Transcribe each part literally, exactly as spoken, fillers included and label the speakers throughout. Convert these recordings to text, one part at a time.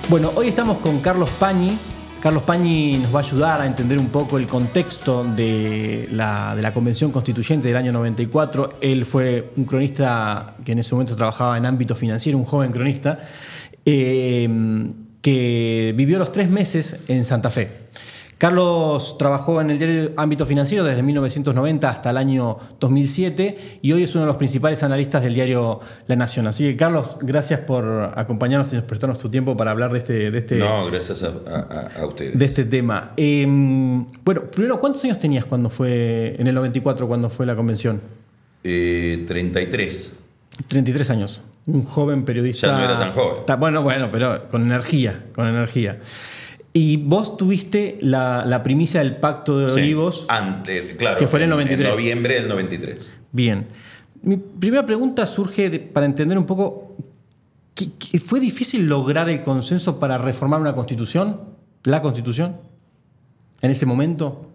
Speaker 1: Bueno, hoy estamos con Carlos Pañi. Carlos Pañi nos va a ayudar a entender un poco el contexto de la, de la Convención Constituyente del año noventa y cuatro. Él fue un cronista que en ese momento trabajaba en ámbito financiero, un joven cronista, eh, que vivió los tres meses en Santa Fe. Carlos trabajó en el diario Ámbito Financiero desde mil novecientos noventa hasta el año dos mil siete y hoy es uno de los principales analistas del diario La Nación. Así que, Carlos, gracias por acompañarnos y prestarnos tu tiempo para hablar de este, de este,
Speaker 2: no, gracias a, a, a ustedes.
Speaker 1: De este tema. Eh, bueno, primero, ¿cuántos años tenías cuando fue, en el noventa y cuatro, cuando fue la convención?
Speaker 2: Eh, treinta y tres.
Speaker 1: treinta y tres años. Un joven periodista.
Speaker 2: Ya no era tan joven.
Speaker 1: Ta, bueno, bueno, pero con energía, con energía. Y vos tuviste la, la primicia del Pacto de
Speaker 2: sí,
Speaker 1: Olivos,
Speaker 2: antes, claro,
Speaker 1: que fue en el noventa y tres.
Speaker 2: En noviembre del noventa y tres.
Speaker 1: Bien. Mi primera pregunta surge de, para entender un poco, ¿qué, qué, ¿fue difícil lograr el consenso para reformar una constitución? ¿La constitución? ¿En ese momento?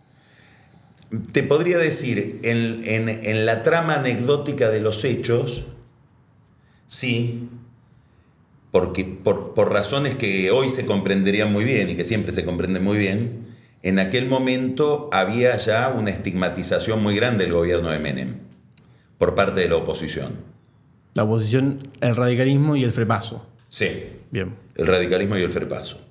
Speaker 2: Te podría decir, en, en, en la trama anecdótica de los hechos, sí. Porque por, por razones que hoy se comprenderían muy bien y que siempre se comprenden muy bien, en aquel momento había ya una estigmatización muy grande del gobierno de Menem por parte de la oposición.
Speaker 1: La oposición, el radicalismo y el frepaso.
Speaker 2: Sí,
Speaker 1: bien.
Speaker 2: El radicalismo y el frepaso.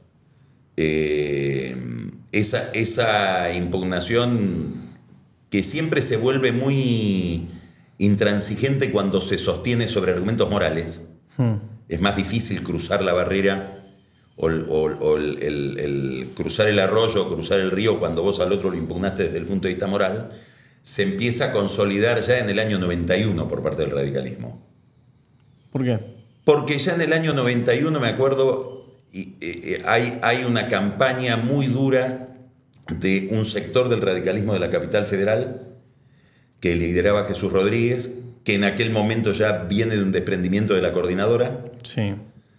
Speaker 2: Eh, esa, esa impugnación que siempre se vuelve muy intransigente cuando se sostiene sobre argumentos morales. Hmm. Es más difícil cruzar la barrera o, o, o el, el, el cruzar el arroyo o cruzar el río cuando vos al otro lo impugnaste desde el punto de vista moral. Se empieza a consolidar ya en el año noventa y uno por parte del radicalismo.
Speaker 1: ¿Por qué?
Speaker 2: Porque ya en el año noventa y uno, me acuerdo, y, eh, hay, hay una campaña muy dura de un sector del radicalismo de la capital federal que lideraba Jesús Rodríguez, que en aquel momento ya viene de un desprendimiento de la coordinadora,
Speaker 1: sí.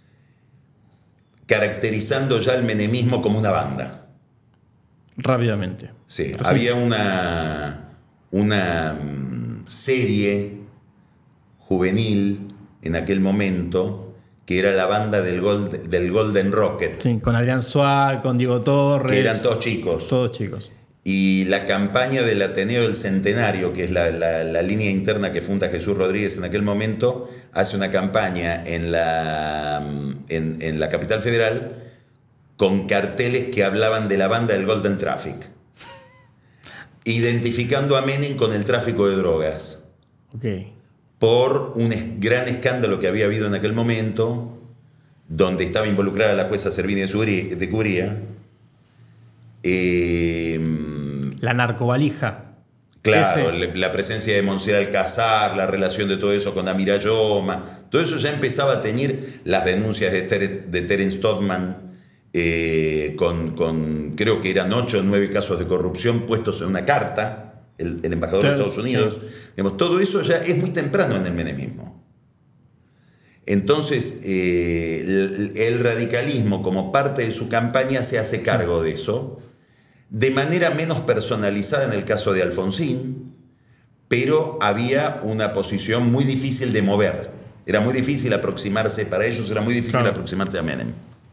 Speaker 2: caracterizando ya el menemismo como una banda.
Speaker 1: Rápidamente.
Speaker 2: Sí, Pero había sí. una, una um, serie juvenil en aquel momento que era la banda del, Gold, del Golden Rocket.
Speaker 1: Sí, con Adrián Suárez, con Diego Torres.
Speaker 2: Que eran todos chicos.
Speaker 1: Todos chicos.
Speaker 2: Y la campaña del Ateneo del Centenario, que es la, la, la línea interna que funda Jesús Rodríguez en aquel momento, hace una campaña en la, en, en la capital federal con carteles que hablaban de la banda del Golden Traffic, identificando a Menem con el tráfico de drogas.
Speaker 1: Okay.
Speaker 2: Por un es, gran escándalo que había habido en aquel momento, donde estaba involucrada la jueza Servini de Cubría. Eh,
Speaker 1: la narcovalija.
Speaker 2: Claro, Ese. la presencia de Monsieur Alcázar, la relación de todo eso con Amirayoma, todo eso ya empezaba a teñir las denuncias de, Ter de Terence Todman, eh, con, con creo que eran ocho o nueve casos de corrupción puestos en una carta, el, el embajador claro, de Estados Unidos. Sí. Digamos, todo eso ya es muy temprano en el menemismo. Entonces, eh, el, el radicalismo, como parte de su campaña, se hace cargo de eso, de manera menos personalizada en el caso de Alfonsín, pero había una posición muy difícil de mover. Era muy difícil aproximarse, para ellos era muy difícil claro. aproximarse a Menem.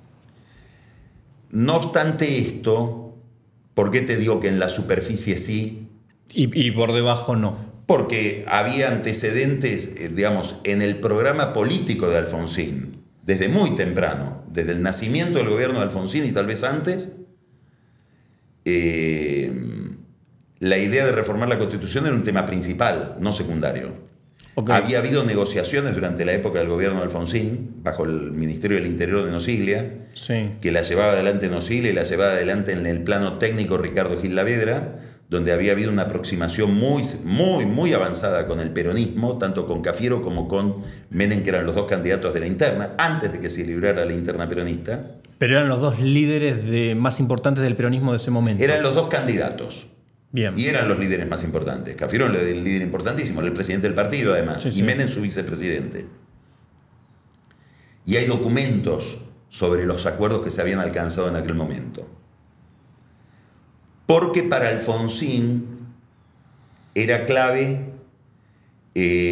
Speaker 2: No obstante esto, ¿por qué te digo que en la superficie sí?
Speaker 1: Y, y por debajo no.
Speaker 2: Porque había antecedentes, digamos, en el programa político de Alfonsín, desde muy temprano, desde el nacimiento del gobierno de Alfonsín y tal vez antes, eh, la idea de reformar la Constitución era un tema principal, no secundario. Okay. Había habido negociaciones durante la época del gobierno de Alfonsín, bajo el Ministerio del Interior de Nosiglia,
Speaker 1: sí.
Speaker 2: que la llevaba adelante Nosiglia y la llevaba adelante en el plano técnico Ricardo Gil Lavedra, donde había habido una aproximación muy, muy, muy avanzada con el peronismo, tanto con Cafiero como con Menem, que eran los dos candidatos de la interna, antes de que se librara la interna peronista.
Speaker 1: Pero eran los dos líderes de, más importantes del peronismo de ese momento.
Speaker 2: Eran los dos candidatos.
Speaker 1: Bien.
Speaker 2: Y eran los líderes más importantes. Cafiero era el líder importantísimo, era el presidente del partido además, sí, y sí. Menem su vicepresidente. Y hay documentos sobre los acuerdos que se habían alcanzado en aquel momento. Porque para Alfonsín era clave,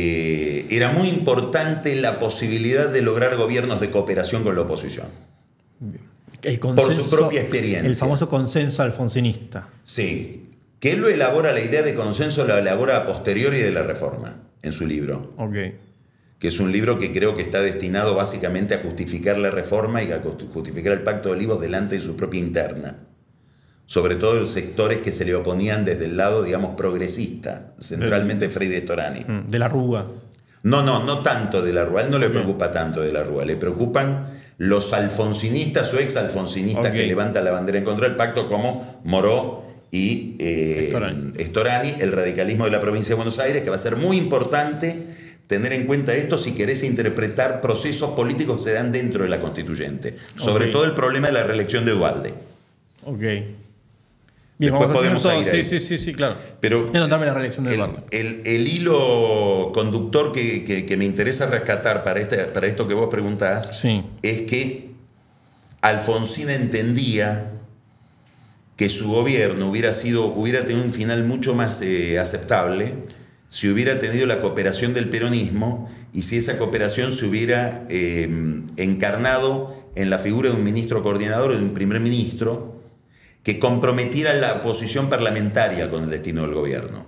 Speaker 2: eh, era muy importante la posibilidad de lograr gobiernos de cooperación con la oposición.
Speaker 1: El consenso,
Speaker 2: por su propia experiencia.
Speaker 1: El famoso consenso alfonsinista.
Speaker 2: Sí, que él lo elabora, la idea de consenso la elabora a posteriori de la Reforma, en su libro.
Speaker 1: Ok.
Speaker 2: Que es un libro que creo que está destinado básicamente a justificar la Reforma y a justificar el Pacto de Olivos delante de su propia interna. Sobre todo los sectores que se le oponían desde el lado, digamos, progresista, centralmente Frei de Storani.
Speaker 1: De la Rúa.
Speaker 2: No, no, no tanto de la Rúa, a él no le preocupa tanto de la Rúa, le preocupan los alfonsinistas o exalfonsinistas okay. que levantan la bandera en contra del pacto, como Moró y eh, Storani. Storani, el radicalismo de la provincia de Buenos Aires, que va a ser muy importante tener en cuenta esto si querés interpretar procesos políticos que se dan dentro de la constituyente, sobre okay. todo el problema de la reelección de Duhalde.
Speaker 1: Ok.
Speaker 2: Bien, después podemos
Speaker 1: todo.
Speaker 2: ir
Speaker 1: sí,
Speaker 2: ahí.
Speaker 1: sí, sí, sí, claro.
Speaker 2: Pero
Speaker 1: ya notarme la reelección de
Speaker 2: el, el, el hilo conductor que, que, que me interesa rescatar para, este, para esto que vos preguntás
Speaker 1: sí.
Speaker 2: es que Alfonsín entendía que su gobierno hubiera, sido, hubiera tenido un final mucho más eh, aceptable si hubiera tenido la cooperación del peronismo y si esa cooperación se hubiera eh, encarnado en la figura de un ministro coordinador o de un primer ministro que comprometiera la posición parlamentaria con el destino del gobierno.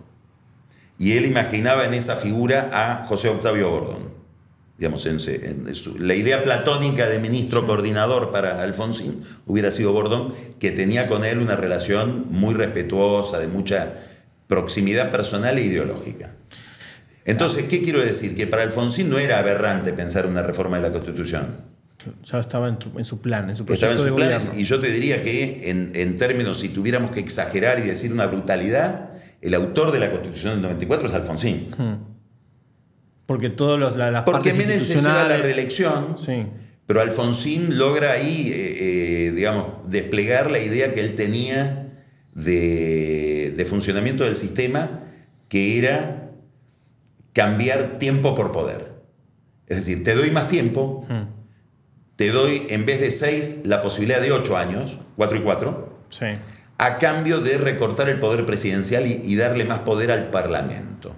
Speaker 2: Y él imaginaba en esa figura a José Octavio Bordón. Digamos, en, en su, la idea platónica de ministro sí. coordinador para Alfonsín hubiera sido Bordón, que tenía con él una relación muy respetuosa, de mucha proximidad personal e ideológica. Entonces, ¿qué quiero decir? Que para Alfonsín no era aberrante pensar una reforma de la Constitución.
Speaker 1: Ya estaba en, tu, en su plan, en su proyecto
Speaker 2: estaba en sus
Speaker 1: de
Speaker 2: planes,
Speaker 1: gobierno.
Speaker 2: y yo te diría que en, en términos, si tuviéramos que exagerar y decir una brutalidad, el autor de la Constitución del noventa y cuatro es Alfonsín.
Speaker 1: Hmm. Porque todas las partes
Speaker 2: Porque Menem se lleva la reelección,
Speaker 1: sí.
Speaker 2: pero Alfonsín logra ahí, eh, eh, digamos, desplegar la idea que él tenía de, de funcionamiento del sistema, que era cambiar tiempo por poder. Es decir, te doy más tiempo, hmm. te doy en vez de seis la posibilidad de ocho años, cuatro y cuatro,
Speaker 1: sí.
Speaker 2: a cambio de recortar el poder presidencial y, y darle más poder al Parlamento.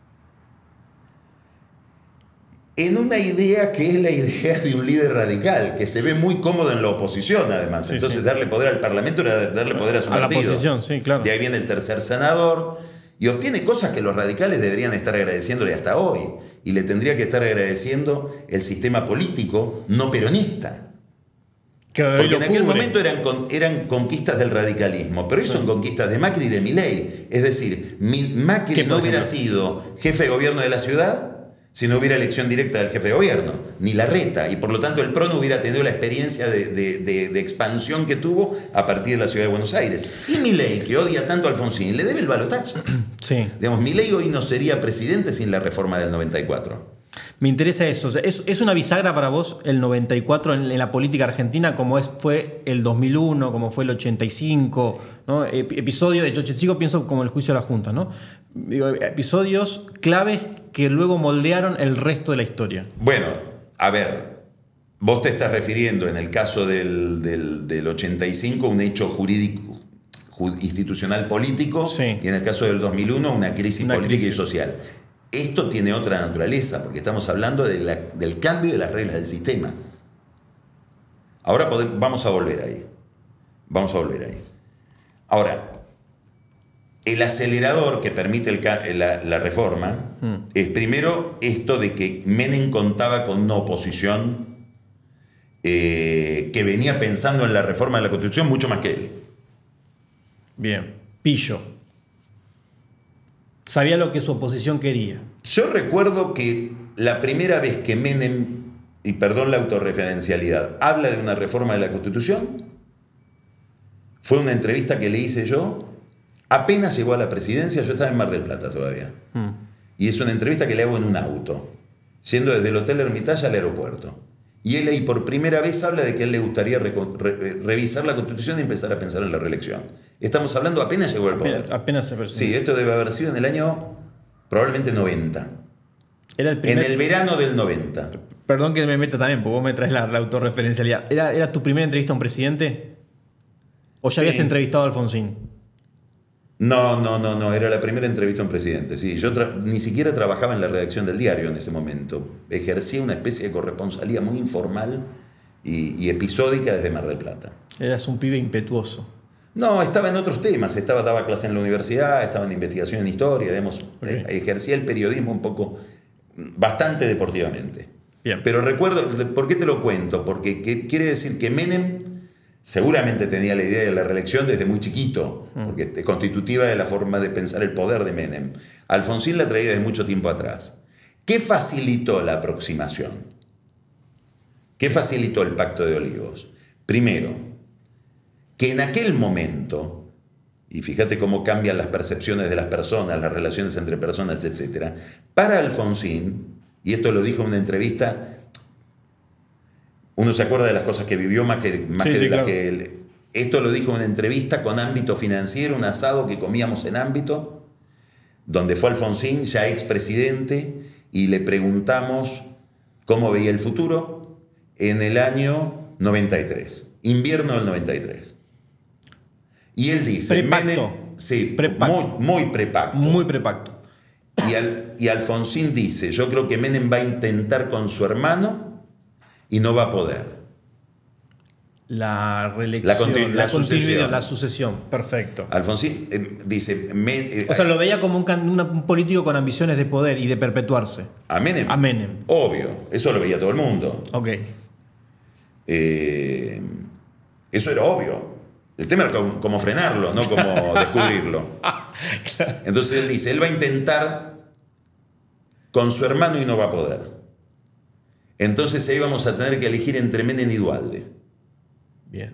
Speaker 2: En una idea que es la idea de un líder radical, que se ve muy cómodo en la oposición, además. Sí, Entonces, sí. darle poder al Parlamento era darle poder a su
Speaker 1: a
Speaker 2: partido.
Speaker 1: A la oposición, sí, claro.
Speaker 2: De ahí viene el tercer senador, y obtiene cosas que los radicales deberían estar agradeciéndole hasta hoy. Y le tendría que estar agradeciendo el sistema político no peronista.
Speaker 1: Que
Speaker 2: Porque en aquel
Speaker 1: cubre.
Speaker 2: momento eran, eran conquistas del radicalismo, pero hoy son conquistas de Macri y de Milei. Es decir, Macri no hubiera sido jefe de gobierno de la ciudad si no hubiera elección directa del jefe de gobierno, ni Larreta, y por lo tanto el P R O no hubiera tenido la experiencia de, de, de, de expansión que tuvo a partir de la ciudad de Buenos Aires. Y Milei, que odia tanto a Alfonsín, le debe el balotaje.
Speaker 1: Sí.
Speaker 2: Digamos, Milei hoy no sería presidente sin la reforma del noventa y cuatro.
Speaker 1: Me interesa eso. O sea, ¿es, ¿Es una bisagra para vos el noventa y cuatro en, en la política argentina, como es, fue el dos mil uno, como fue el ochenta y cinco? ¿No? Episodios, de ochenta y cinco pienso como el juicio de la Junta, ¿no? Digo, episodios claves que luego moldearon el resto de la historia.
Speaker 2: Bueno, a ver, vos te estás refiriendo en el caso del, del, del ochenta y cinco un hecho jurídico, institucional político,
Speaker 1: sí.
Speaker 2: y en el caso del dos mil uno una crisis
Speaker 1: una
Speaker 2: política
Speaker 1: crisis.
Speaker 2: y social. Esto tiene otra naturaleza, porque estamos hablando de la, del cambio de las reglas del sistema. Ahora podemos, vamos a volver ahí. Vamos a volver ahí. Ahora, el acelerador que permite el, la, la reforma mm. es primero esto de que Menem contaba con una oposición eh, que venía pensando en la reforma de la Constitución mucho más que él.
Speaker 1: Bien, pillo. Sabía lo que su oposición quería.
Speaker 2: Yo recuerdo que la primera vez que Menem, y perdón la autorreferencialidad, habla de una reforma de la Constitución, fue una entrevista que le hice yo, apenas llegó a la presidencia, yo estaba en Mar del Plata todavía. Mm. Y es una entrevista que le hago en un auto, yendo desde el Hotel Hermitage al aeropuerto. Y él ahí por primera vez habla de que a él le gustaría re re revisar la Constitución y empezar a pensar en la reelección. Estamos hablando apenas llegó al poder.
Speaker 1: Apenas, apenas se percibe.
Speaker 2: Sí, esto debe haber sido en el año probablemente noventa.
Speaker 1: Era el primer...
Speaker 2: En el verano del noventa.
Speaker 1: Perdón que me meta también, porque vos me traes la, la autorreferencialidad. ¿Era, ¿Era tu primera entrevista a un presidente? ¿O ya sí. habías entrevistado a Alfonsín?
Speaker 2: No, no, no, no. Era la primera entrevista a un presidente. Sí, yo ni siquiera trabajaba en la redacción del diario en ese momento. Ejercía una especie de corresponsalía muy informal y, y episódica desde Mar del Plata.
Speaker 1: Eras un pibe impetuoso.
Speaker 2: No, estaba en otros temas, estaba, daba clase en la universidad, estaba en investigación en historia, digamos,
Speaker 1: Okay.
Speaker 2: ejercía el periodismo un poco, bastante deportivamente.
Speaker 1: Bien.
Speaker 2: Pero recuerdo, ¿por qué te lo cuento? Porque que, quiere decir que Menem seguramente tenía la idea de la reelección desde muy chiquito, mm. porque es constitutiva de la forma de pensar el poder de Menem. Alfonsín la traía desde mucho tiempo atrás. ¿Qué facilitó la aproximación? ¿Qué facilitó el Pacto de Olivos? Primero, que en aquel momento, y fíjate cómo cambian las percepciones de las personas, las relaciones entre personas, etcétera, para Alfonsín, y esto lo dijo en una entrevista, uno se acuerda de las cosas que vivió más que, más
Speaker 1: sí,
Speaker 2: que de
Speaker 1: sí,
Speaker 2: las
Speaker 1: claro.
Speaker 2: que él. Esto lo dijo en una entrevista con Ámbito Financiero, un asado que comíamos en Ámbito, donde fue Alfonsín, ya expresidente, y le preguntamos cómo veía el futuro en el año noventa y tres, invierno del noventa y tres. Y él dice...
Speaker 1: Prepacto.
Speaker 2: Menem, sí,
Speaker 1: prepacto.
Speaker 2: Muy, muy prepacto.
Speaker 1: Muy prepacto.
Speaker 2: Y, al, y Alfonsín dice, yo creo que Menem va a intentar con su hermano y no va a poder.
Speaker 1: La reelección,
Speaker 2: la, continu
Speaker 1: la,
Speaker 2: la sucesión.
Speaker 1: La sucesión, perfecto.
Speaker 2: Alfonsín eh, dice... Me, eh,
Speaker 1: o sea, lo veía como un, una, un político con ambiciones de poder y de perpetuarse.
Speaker 2: ¿A Menem?
Speaker 1: A Menem.
Speaker 2: Obvio, eso lo veía todo el mundo.
Speaker 1: Ok.
Speaker 2: Eh, eso era obvio. El tema era cómo, cómo frenarlo, no cómo descubrirlo. Claro. Entonces él dice, él va a intentar con su hermano y no va a poder. Entonces ahí vamos a tener que elegir entre Menem y Duhalde.
Speaker 1: Bien.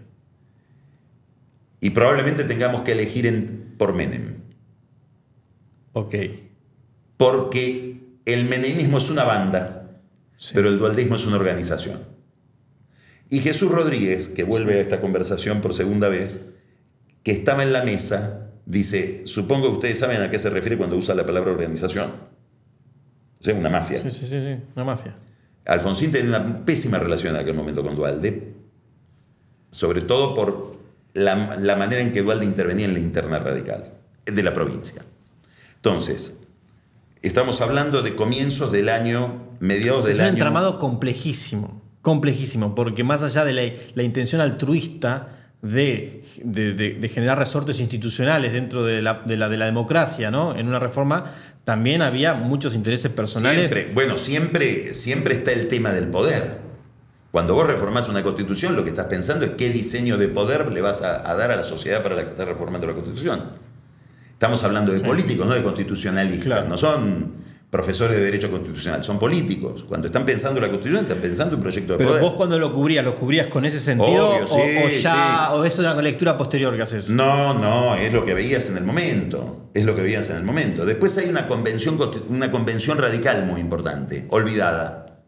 Speaker 2: Y probablemente tengamos que elegir en, por Menem.
Speaker 1: Ok.
Speaker 2: Porque el menemismo es una banda, sí. pero el dualdismo es una organización. Y Jesús Rodríguez, que vuelve a esta conversación por segunda vez, que estaba en la mesa, dice, supongo que ustedes saben a qué se refiere cuando usa la palabra organización. O sea, una mafia.
Speaker 1: Sí, sí, sí, sí, una mafia.
Speaker 2: Alfonsín tenía una pésima relación en aquel momento con Duhalde, sobre todo por la, la manera en que Duhalde intervenía en la interna radical de la provincia. Entonces, estamos hablando de comienzos del año, mediados del año...
Speaker 1: Es un entramado complejísimo. Complejísimo, porque más allá de la, la intención altruista de, de, de, de generar resortes institucionales dentro de la, de, la, de la democracia, ¿no? En una reforma también había muchos intereses personales.
Speaker 2: Siempre, bueno, siempre, siempre está el tema del poder. Cuando vos reformás una constitución, lo que estás pensando es qué diseño de poder le vas a, a dar a la sociedad para la que estás reformando la constitución. Estamos hablando de sí. políticos, no de constitucionalistas. Claro. No son profesores de Derecho Constitucional, son políticos. Cuando están pensando la Constitución, están pensando un proyecto de
Speaker 1: Pero
Speaker 2: poder.
Speaker 1: Pero vos cuando lo cubrías, ¿lo cubrías con ese sentido?
Speaker 2: Obvio,
Speaker 1: o,
Speaker 2: sí,
Speaker 1: o ya,
Speaker 2: sí.
Speaker 1: o es una lectura posterior que haces?
Speaker 2: No, no, es lo que veías en el momento. Es lo que veías en el momento. Después hay una convención, una convención radical muy importante, olvidada.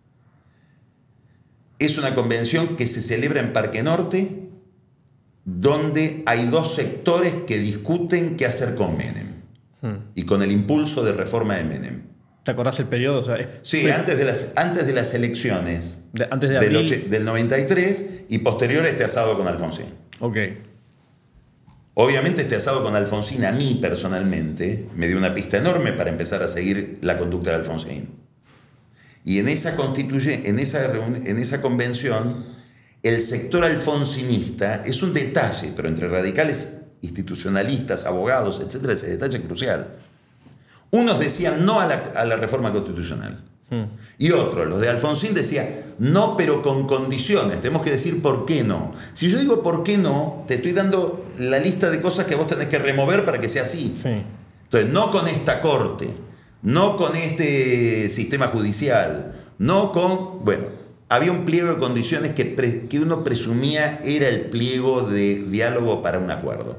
Speaker 2: Es una convención que se celebra en Parque Norte, donde hay dos sectores que discuten qué hacer con Menem. Y con el impulso de reforma de Menem.
Speaker 1: ¿Te acordás el periodo? O sea, es...
Speaker 2: Sí, antes de las, antes de las elecciones
Speaker 1: de, antes de
Speaker 2: del,
Speaker 1: abril.
Speaker 2: del noventa y tres y posterior a este asado con Alfonsín.
Speaker 1: Ok.
Speaker 2: Obviamente este asado con Alfonsín a mí personalmente me dio una pista enorme para empezar a seguir la conducta de Alfonsín. Y en esa, constituye, en esa, en esa convención el sector alfonsinista es un detalle, pero entre radicales institucionalistas, abogados, etcétera, ese detalle crucial. Unos decían no a la, a la reforma constitucional. Hmm. Y otros, los de Alfonsín, decían no, pero con condiciones. Tenemos que decir por qué no. Si yo digo por qué no, te estoy dando la lista de cosas que vos tenés que remover para que sea así.
Speaker 1: Sí.
Speaker 2: Entonces, no con esta corte, no con este sistema judicial, no con... Bueno, había un pliego de condiciones que, pre, que uno presumía era el pliego de diálogo para un acuerdo.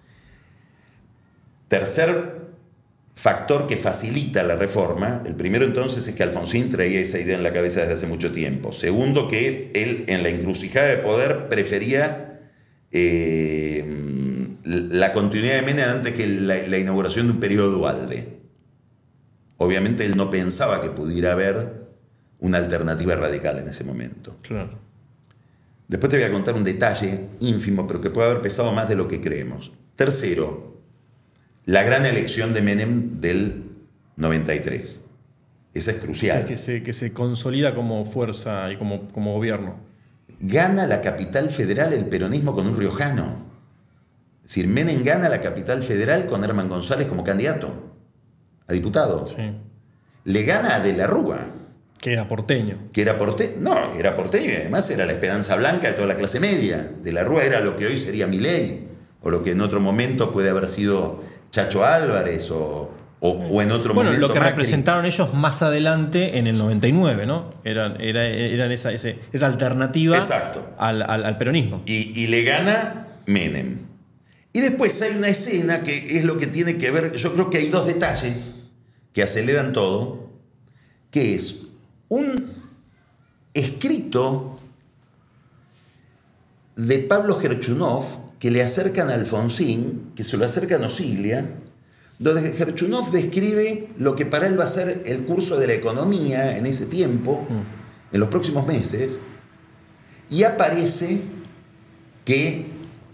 Speaker 2: Tercer factor que facilita la reforma, el primero entonces es que Alfonsín traía esa idea en la cabeza desde hace mucho tiempo. Segundo, que él en la encrucijada de poder prefería eh, la continuidad de Menem antes que la, la inauguración de un periodo Duhalde. Obviamente él no pensaba que pudiera haber una alternativa radical en ese momento.
Speaker 1: Claro.
Speaker 2: Después te voy a contar un detalle ínfimo, pero que puede haber pesado más de lo que creemos. Tercero, la gran elección de Menem del noventa y tres. Esa es crucial.
Speaker 1: Que se, que se consolida como fuerza y como, como gobierno.
Speaker 2: gana la capital federal el peronismo con un riojano. Es decir, Menem gana la capital federal con Herman González como candidato a diputado.
Speaker 1: Sí.
Speaker 2: Le gana a De la Rúa.
Speaker 1: Que era porteño.
Speaker 2: Que era porteño. No, era porteño y además era la esperanza blanca de toda la clase media. De la Rúa era lo que hoy sería Milei, o lo que en otro momento puede haber sido Chacho Álvarez, o, o, o en otro
Speaker 1: bueno,
Speaker 2: momento
Speaker 1: lo que
Speaker 2: Macri.
Speaker 1: representaron ellos más adelante en el noventa y nueve, ¿no? Eran, era, eran esa, ese, esa alternativa
Speaker 2: Exacto.
Speaker 1: Al, al, al peronismo.
Speaker 2: Y, y le gana Menem. Y después hay una escena que es lo que tiene que ver, yo creo que hay dos detalles que aceleran todo, que es un escrito de Pablo Gerchunov que le acercan a Alfonsín, que se lo acercan a Osilia, donde Gerchunov describe lo que para él va a ser el curso de la economía en ese tiempo, mm. en los próximos meses, y aparece que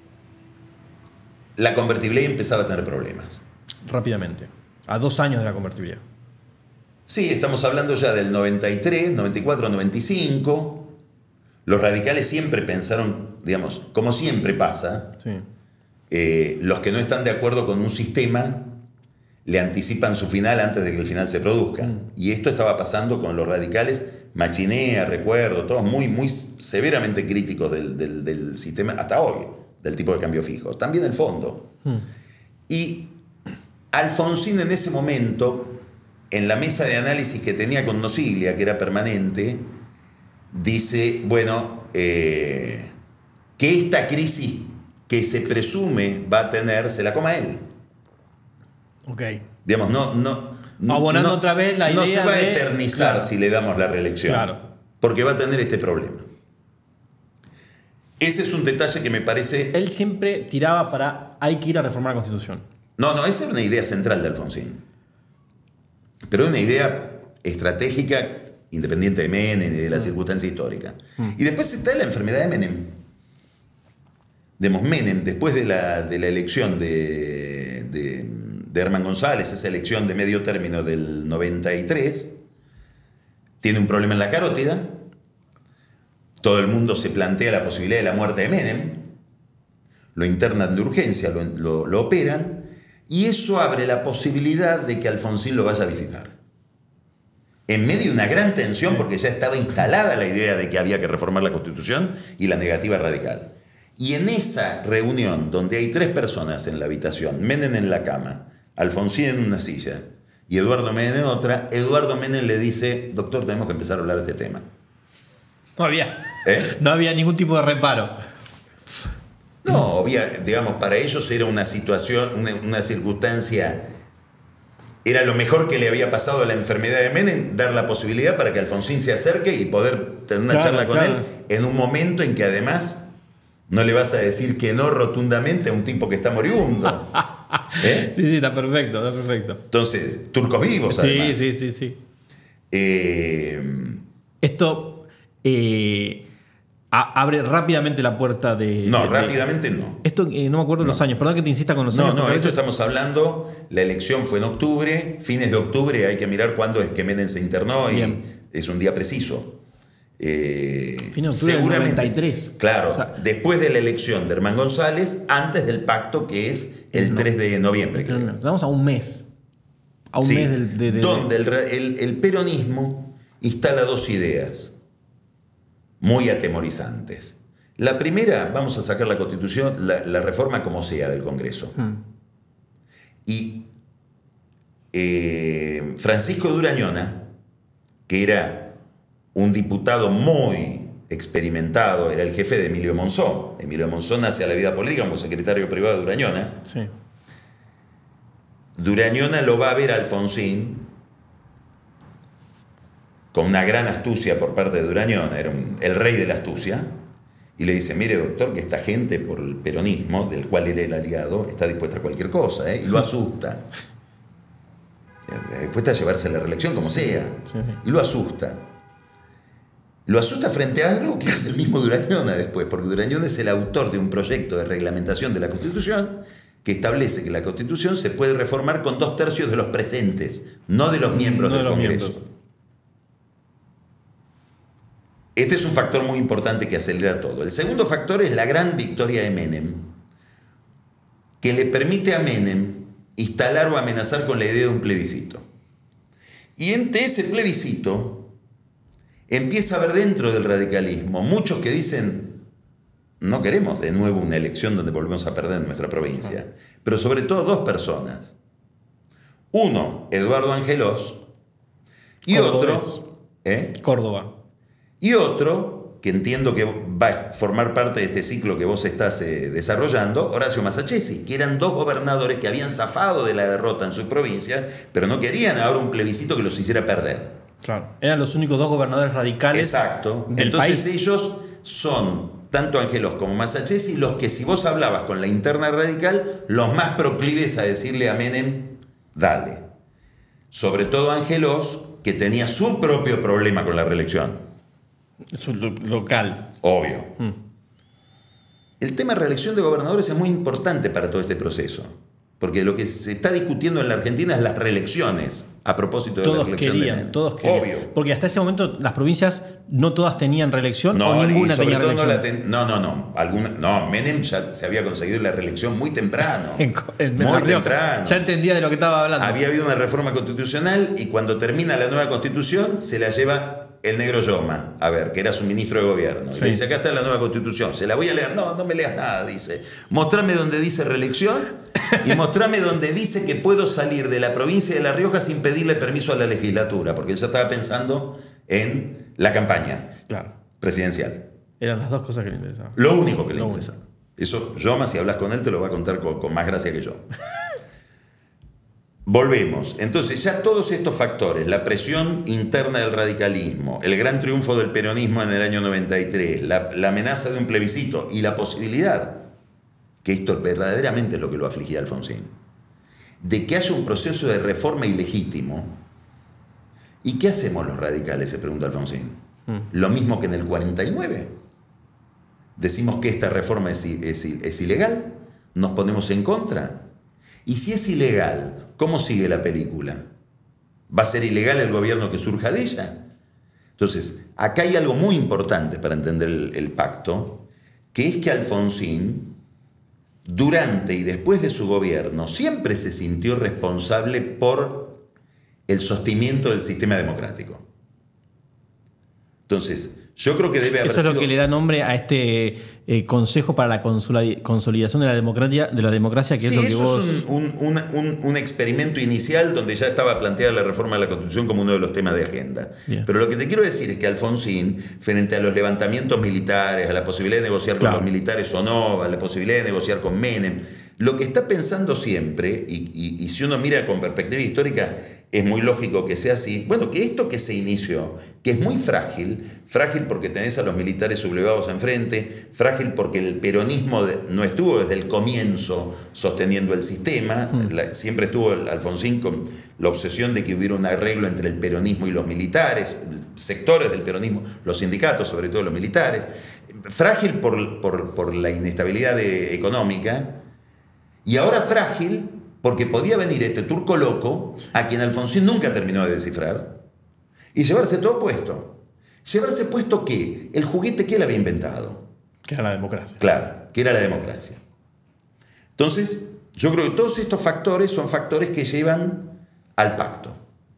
Speaker 2: la convertibilidad empezaba a tener problemas.
Speaker 1: Rápidamente, a dos años de la convertibilidad.
Speaker 2: Sí, estamos hablando ya del noventa y tres, noventa y cuatro, noventa y cinco. Los radicales siempre pensaron, digamos, como siempre pasa,
Speaker 1: sí.
Speaker 2: eh, los que no están de acuerdo con un sistema le anticipan su final antes de que el final se produzca. Mm. Y esto estaba pasando con los radicales, Machinea, recuerdo, todos muy, muy severamente críticos del, del, del sistema, hasta hoy, del tipo de cambio fijo. También el fondo. Mm. Y Alfonsín en ese momento, en la mesa de análisis que tenía con Nosiglia, que era permanente, dice, bueno, eh, que esta crisis que se presume va a tener, se la coma él.
Speaker 1: Ok.
Speaker 2: Digamos, no, no,
Speaker 1: abonando
Speaker 2: no,
Speaker 1: otra vez la idea
Speaker 2: no se va a
Speaker 1: de...
Speaker 2: eternizar
Speaker 1: claro.
Speaker 2: si le damos la reelección.
Speaker 1: Claro.
Speaker 2: Porque va a tener este problema. Ese es un detalle que me parece...
Speaker 1: Él siempre tiraba para, hay que ir a reformar la Constitución.
Speaker 2: No, no, esa era una idea central de Alfonsín. Pero una idea estratégica independiente de Menem y de la circunstancia histórica. Mm. Y después está la enfermedad de Menem. Demos, Menem, después de la, de la elección de, de, de Herman González, esa elección de medio término del noventa y tres, tiene un problema en la carótida, todo el mundo se plantea la posibilidad de la muerte de Menem, lo internan de urgencia, lo, lo, lo operan, y eso abre la posibilidad de que Alfonsín lo vaya a visitar. En medio de una gran tensión, porque ya estaba instalada la idea de que había que reformar la Constitución y la negativa radical. Y en esa reunión, donde hay tres personas en la habitación, Menem en la cama, Alfonsín en una silla y Eduardo Menem en otra, Eduardo Menem le dice, doctor, tenemos que empezar a hablar de este tema.
Speaker 1: No había,
Speaker 2: ¿Eh?
Speaker 1: no había ningún tipo de reparo.
Speaker 2: No, había, digamos, para ellos era una situación, una, una circunstancia, era lo mejor que le había pasado a la enfermedad de Menem, dar la posibilidad para que Alfonsín se acerque y poder tener una
Speaker 1: claro,
Speaker 2: charla con
Speaker 1: claro.
Speaker 2: él en un momento en que además no le vas a decir que no rotundamente a un tipo que está moribundo. ¿Eh?
Speaker 1: Sí, sí, está perfecto, está perfecto.
Speaker 2: Entonces, turcos vivos,
Speaker 1: sí,
Speaker 2: además.
Speaker 1: Sí, sí, sí.
Speaker 2: Eh,
Speaker 1: Esto eh, a, abre rápidamente la puerta de...
Speaker 2: no,
Speaker 1: de,
Speaker 2: rápidamente
Speaker 1: de,
Speaker 2: no.
Speaker 1: Esto eh, no me acuerdo
Speaker 2: no.
Speaker 1: los años, perdón que te insista con los
Speaker 2: no,
Speaker 1: años.
Speaker 2: No, no, esto
Speaker 1: veces...
Speaker 2: estamos hablando, la elección fue en octubre, fines de octubre, hay que mirar cuándo es que Menem se internó y Bien. Es un día preciso. Eh,
Speaker 1: Fin de octubre del noventa y tres.
Speaker 2: Claro,
Speaker 1: o sea,
Speaker 2: después de la elección de Herman González, antes del pacto que es el no, tres de noviembre.
Speaker 1: Creo. Estamos a un mes. A un
Speaker 2: sí,
Speaker 1: mes del, de, de,
Speaker 2: donde el, el, el peronismo instala dos ideas muy atemorizantes. La primera, vamos a sacar la Constitución, la, la reforma como sea del Congreso. Hmm. Y eh, Francisco Durañona, que era un diputado muy experimentado, era el jefe de Emilio Monzón. Emilio Monzón nace a la vida política como secretario privado de Durañona.
Speaker 1: Sí.
Speaker 2: Durañona lo va a ver a Alfonsín con una gran astucia por parte de Durañona, era un, el rey de la astucia, y le dice, mire doctor, que esta gente por el peronismo, del cual él era el aliado, está dispuesta a cualquier cosa, ¿eh? Y lo asusta. Dispuesta a llevarse la reelección como sea, sí. Y lo asusta. Lo asusta frente a algo que hace el mismo Durañona después, porque Durañona es el autor de un proyecto de reglamentación de la Constitución que establece que la Constitución se puede reformar con dos tercios de los presentes, no de los miembros no del de los Congreso. Miembros. Este es un factor muy importante que acelera todo. El segundo factor es la gran victoria de Menem, que le permite a Menem instalar o amenazar con la idea de un plebiscito. Y entre ese plebiscito empieza a haber dentro del radicalismo muchos que dicen: no queremos de nuevo una elección donde volvemos a perder en nuestra provincia. Pero sobre todo dos personas. Uno, Eduardo Angelós, y
Speaker 1: Cordobés.
Speaker 2: otro... ¿eh?
Speaker 1: Córdoba.
Speaker 2: Y otro, que entiendo que va a formar parte de este ciclo que vos estás eh, desarrollando, Horacio Massachesi, que eran dos gobernadores que habían zafado de la derrota en sus provincias, pero no querían ahora un plebiscito que los hiciera perder.
Speaker 1: Claro. Eran los únicos dos gobernadores radicales.
Speaker 2: Exacto.
Speaker 1: Del
Speaker 2: Entonces
Speaker 1: país.
Speaker 2: ellos son, tanto Angelós como Massachesi, los que si vos hablabas con la interna radical, los más proclives a decirle a Menem, dale. Sobre todo Angelós, que tenía su propio problema con la reelección.
Speaker 1: Es un lo- local.
Speaker 2: Obvio.
Speaker 1: Mm.
Speaker 2: El tema de reelección de gobernadores es muy importante para todo este proceso, porque lo que se está discutiendo en la Argentina es las reelecciones a propósito de la
Speaker 1: Todos
Speaker 2: reelección de
Speaker 1: querían,
Speaker 2: Menem.
Speaker 1: todos querían.
Speaker 2: Obvio.
Speaker 1: Porque hasta ese momento las provincias no todas tenían reelección
Speaker 2: No,
Speaker 1: o
Speaker 2: y
Speaker 1: ninguna
Speaker 2: sobre
Speaker 1: tenía
Speaker 2: todo no,
Speaker 1: reelección.
Speaker 2: la ten- no, no, no. Alguna, no, Menem ya se había conseguido la reelección muy temprano.
Speaker 1: En co- en
Speaker 2: muy
Speaker 1: La Rioja.
Speaker 2: temprano.
Speaker 1: Ya entendía de lo que estaba hablando.
Speaker 2: Había habido una reforma constitucional y cuando termina la nueva constitución se la lleva el negro Yoma, a ver, que era su ministro de gobierno. Y
Speaker 1: Sí.
Speaker 2: le dice, acá está la nueva constitución, se la voy a leer. No, no me leas nada, dice. Mostrame donde dice reelección y mostrame donde dice que puedo salir de la provincia de La Rioja sin pedirle permiso a la legislatura, porque él ya estaba pensando en la campaña
Speaker 1: Claro.
Speaker 2: presidencial.
Speaker 1: Eran las dos cosas que le interesaban.
Speaker 2: Lo único que le
Speaker 1: Lo
Speaker 2: interesa. Eso, Yoma, si hablas con él, te lo va a contar con, con más gracia que yo. Volvemos. Entonces, ya todos estos factores, la presión interna del radicalismo, el gran triunfo del peronismo en el año noventa y tres, la, la amenaza de un plebiscito y la posibilidad, que esto verdaderamente es lo que lo afligía a Alfonsín, de que haya un proceso de reforma ilegítimo. ¿Y qué hacemos los radicales?, se pregunta Alfonsín.
Speaker 1: Mm.
Speaker 2: Lo mismo que en el cuarenta y nueve. Decimos que esta reforma es, es, es ilegal, nos ponemos en contra. Y si es ilegal, ¿cómo sigue la película? ¿Va a ser ilegal el gobierno que surja de ella? Entonces, acá hay algo muy importante para entender el, el pacto, que es que Alfonsín, durante y después de su gobierno, siempre se sintió responsable por el sostenimiento del sistema democrático. Entonces, yo creo que debe haber
Speaker 1: Eso es lo
Speaker 2: sido...
Speaker 1: que le da nombre a este eh, Consejo para la Consoli- Consolidación de la Democracia, de la democracia, que
Speaker 2: Sí,
Speaker 1: es lo que
Speaker 2: eso
Speaker 1: vos...
Speaker 2: es un, un, un, un experimento inicial donde ya estaba planteada la reforma de la Constitución como uno de los temas de agenda.
Speaker 1: Bien.
Speaker 2: Pero lo que te quiero decir es que Alfonsín, frente a los levantamientos militares, a la posibilidad de negociar
Speaker 1: Claro.
Speaker 2: con los militares o no, a la posibilidad de negociar con Menem, lo que está pensando siempre, y, y, y si uno mira con perspectiva histórica, es muy lógico que sea así. Bueno, que esto que se inició, que es muy frágil, frágil porque tenés a los militares sublevados enfrente, frágil porque el peronismo de, no estuvo desde el comienzo sosteniendo el sistema,
Speaker 1: Mm.
Speaker 2: la, siempre estuvo el Alfonsín con la obsesión de que hubiera un arreglo entre el peronismo y los militares, sectores del peronismo, los sindicatos, sobre todo los militares, frágil por, por, por la inestabilidad de, económica, y ahora frágil porque podía venir este turco loco, a quien Alfonsín nunca terminó de descifrar, y llevarse todo puesto. ¿Llevarse puesto qué? El juguete que él había inventado.
Speaker 1: Que era la democracia.
Speaker 2: Claro, que era la democracia. Entonces, yo creo que todos estos factores son factores que llevan al pacto.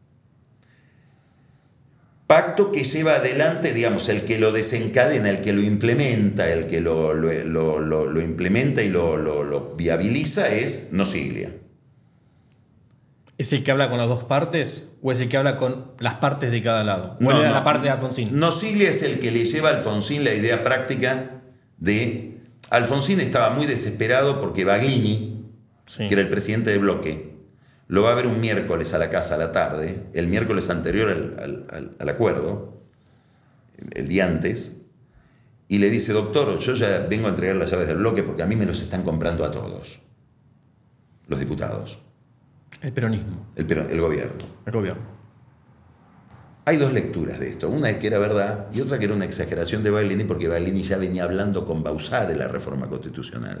Speaker 2: Pacto que lleva adelante, digamos, el que lo desencadena, el que lo implementa, el que lo, lo, lo, lo, lo implementa y lo, lo, lo viabiliza es Nosiglia.
Speaker 1: ¿Es el que habla con las dos partes o es el que habla con las partes de cada lado? ¿O
Speaker 2: No,
Speaker 1: era
Speaker 2: no.
Speaker 1: la parte de Alfonsín?
Speaker 2: Nosiglia es el que le lleva a Alfonsín la idea práctica de... Alfonsín estaba muy desesperado porque Baglini,
Speaker 1: Sí.
Speaker 2: que era el presidente del bloque, lo va a ver un miércoles a la casa a la tarde, el miércoles anterior al, al, al, al acuerdo, el día antes, y le dice, doctor, yo ya vengo a entregar las llaves del bloque porque a mí me los están comprando a todos, los diputados,
Speaker 1: El peronismo,
Speaker 2: el, pero- el gobierno.
Speaker 1: el gobierno.
Speaker 2: Hay dos lecturas de esto, una es que era verdad y otra que era una exageración de Baglini porque Baglini ya venía hablando con Bauzá de la reforma constitucional.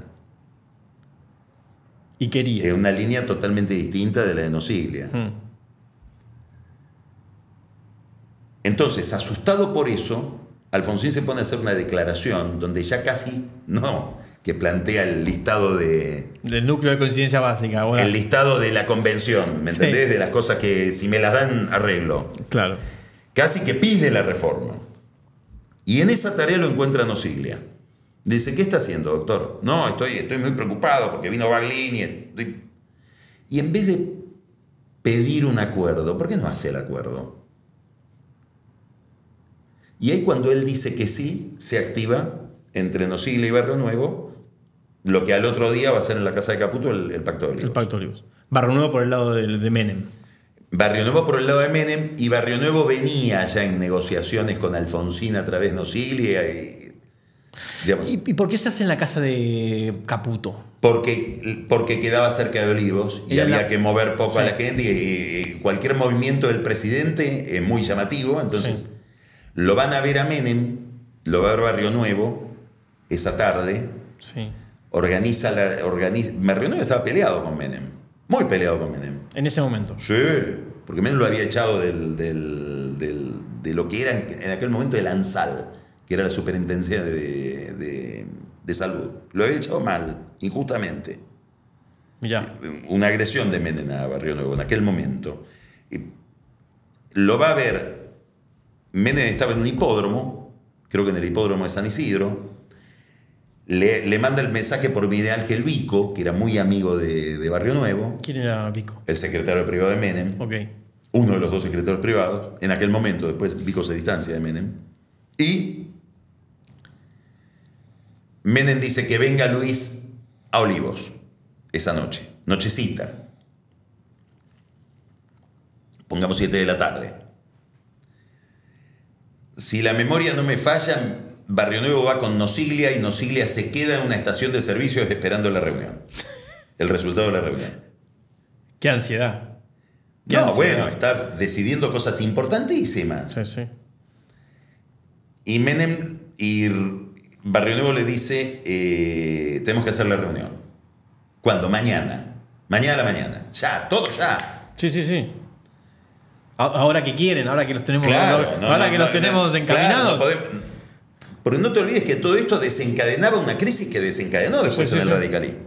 Speaker 1: Y quería.
Speaker 2: Es una línea totalmente distinta de la de Nosiglia.
Speaker 1: Mm.
Speaker 2: Entonces, asustado por eso, Alfonsín se pone a hacer una declaración donde ya casi no, que plantea el listado de...
Speaker 1: Del núcleo de coincidencia básica. Ahora.
Speaker 2: El listado de la convención, ¿me
Speaker 1: Sí.
Speaker 2: entendés? De las cosas que si me las dan, arreglo.
Speaker 1: Claro.
Speaker 2: Casi que pide la reforma. Y en esa tarea lo encuentra Nosiglia. Dice, ¿qué está haciendo, doctor? No, estoy, estoy muy preocupado porque vino Baglini. Estoy... Y en vez de pedir un acuerdo, ¿por qué no hace el acuerdo? Y ahí cuando él dice que sí, se activa entre Nosiglia y Barrio Nuevo lo que al otro día va a ser en la casa de Caputo el, el Pacto de Olivos.
Speaker 1: El Pacto de Olivos. Barrio Nuevo por el lado de, de Menem.
Speaker 2: Barrio Nuevo por el lado de Menem, y Barrio Nuevo venía ya en negociaciones con Alfonsín a través de Nosiglia. Y, digamos,
Speaker 1: ¿Y, ¿Y por qué se hace en la casa de Caputo?
Speaker 2: porque, porque quedaba cerca de Olivos y
Speaker 1: Era
Speaker 2: había
Speaker 1: la-
Speaker 2: que mover poco
Speaker 1: Sí.
Speaker 2: a la gente, y, y- y cualquier movimiento del presidente es muy llamativo. Entonces
Speaker 1: Sí.
Speaker 2: lo van a ver a Menem, lo va a ver Barrio Nuevo esa tarde.
Speaker 1: Sí.
Speaker 2: Organiza la. Organiza, Barrio Nuevo estaba peleado con Menem, muy peleado con Menem.
Speaker 1: En ese momento.
Speaker 2: Sí, porque Menem lo había echado del, del, del, de lo que era en, en aquel momento el ANSAL, que era la superintendencia de, de, de salud. Lo había echado mal, injustamente.
Speaker 1: Mirá.
Speaker 2: Una agresión de Menem a Barrio Nuevo en aquel momento. Y lo va a ver. Menem estaba en un hipódromo, creo que en el hipódromo de San Isidro. Le, le manda el mensaje por Miguel Ángel Vico, que era muy amigo de, de Barrio Nuevo,
Speaker 1: ¿Quién era Vico?
Speaker 2: el secretario privado de Menem.
Speaker 1: Ok.
Speaker 2: Uno de los dos secretarios privados, en aquel momento. Después Vico se distancia de Menem. Y Menem dice que venga Luis a Olivos esa noche, nochecita. Pongamos siete de la tarde. Si la memoria no me falla, Barrio Nuevo va con Nosiglia y Nosiglia se queda en una estación de servicios esperando la reunión. El resultado de la reunión.
Speaker 1: Qué ansiedad. Qué
Speaker 2: No,
Speaker 1: ansiedad.
Speaker 2: bueno, está decidiendo cosas importantísimas.
Speaker 1: Sí, sí.
Speaker 2: Y Menem y Barrio Nuevo le dice, eh, tenemos que hacer la reunión. ¿Cuándo? Mañana. Mañana a la mañana. Ya, todo ya.
Speaker 1: Sí, sí, sí. A- Ahora que quieren, ahora que los tenemos,
Speaker 2: Claro,
Speaker 1: ahora,
Speaker 2: no,
Speaker 1: ahora
Speaker 2: no,
Speaker 1: que
Speaker 2: no,
Speaker 1: los tenemos
Speaker 2: no,
Speaker 1: encaminados.
Speaker 2: claro, no podemos- porque no te olvides que todo esto desencadenaba una crisis que desencadenó después
Speaker 1: Sí, sí,
Speaker 2: en el
Speaker 1: sí.
Speaker 2: radicalismo.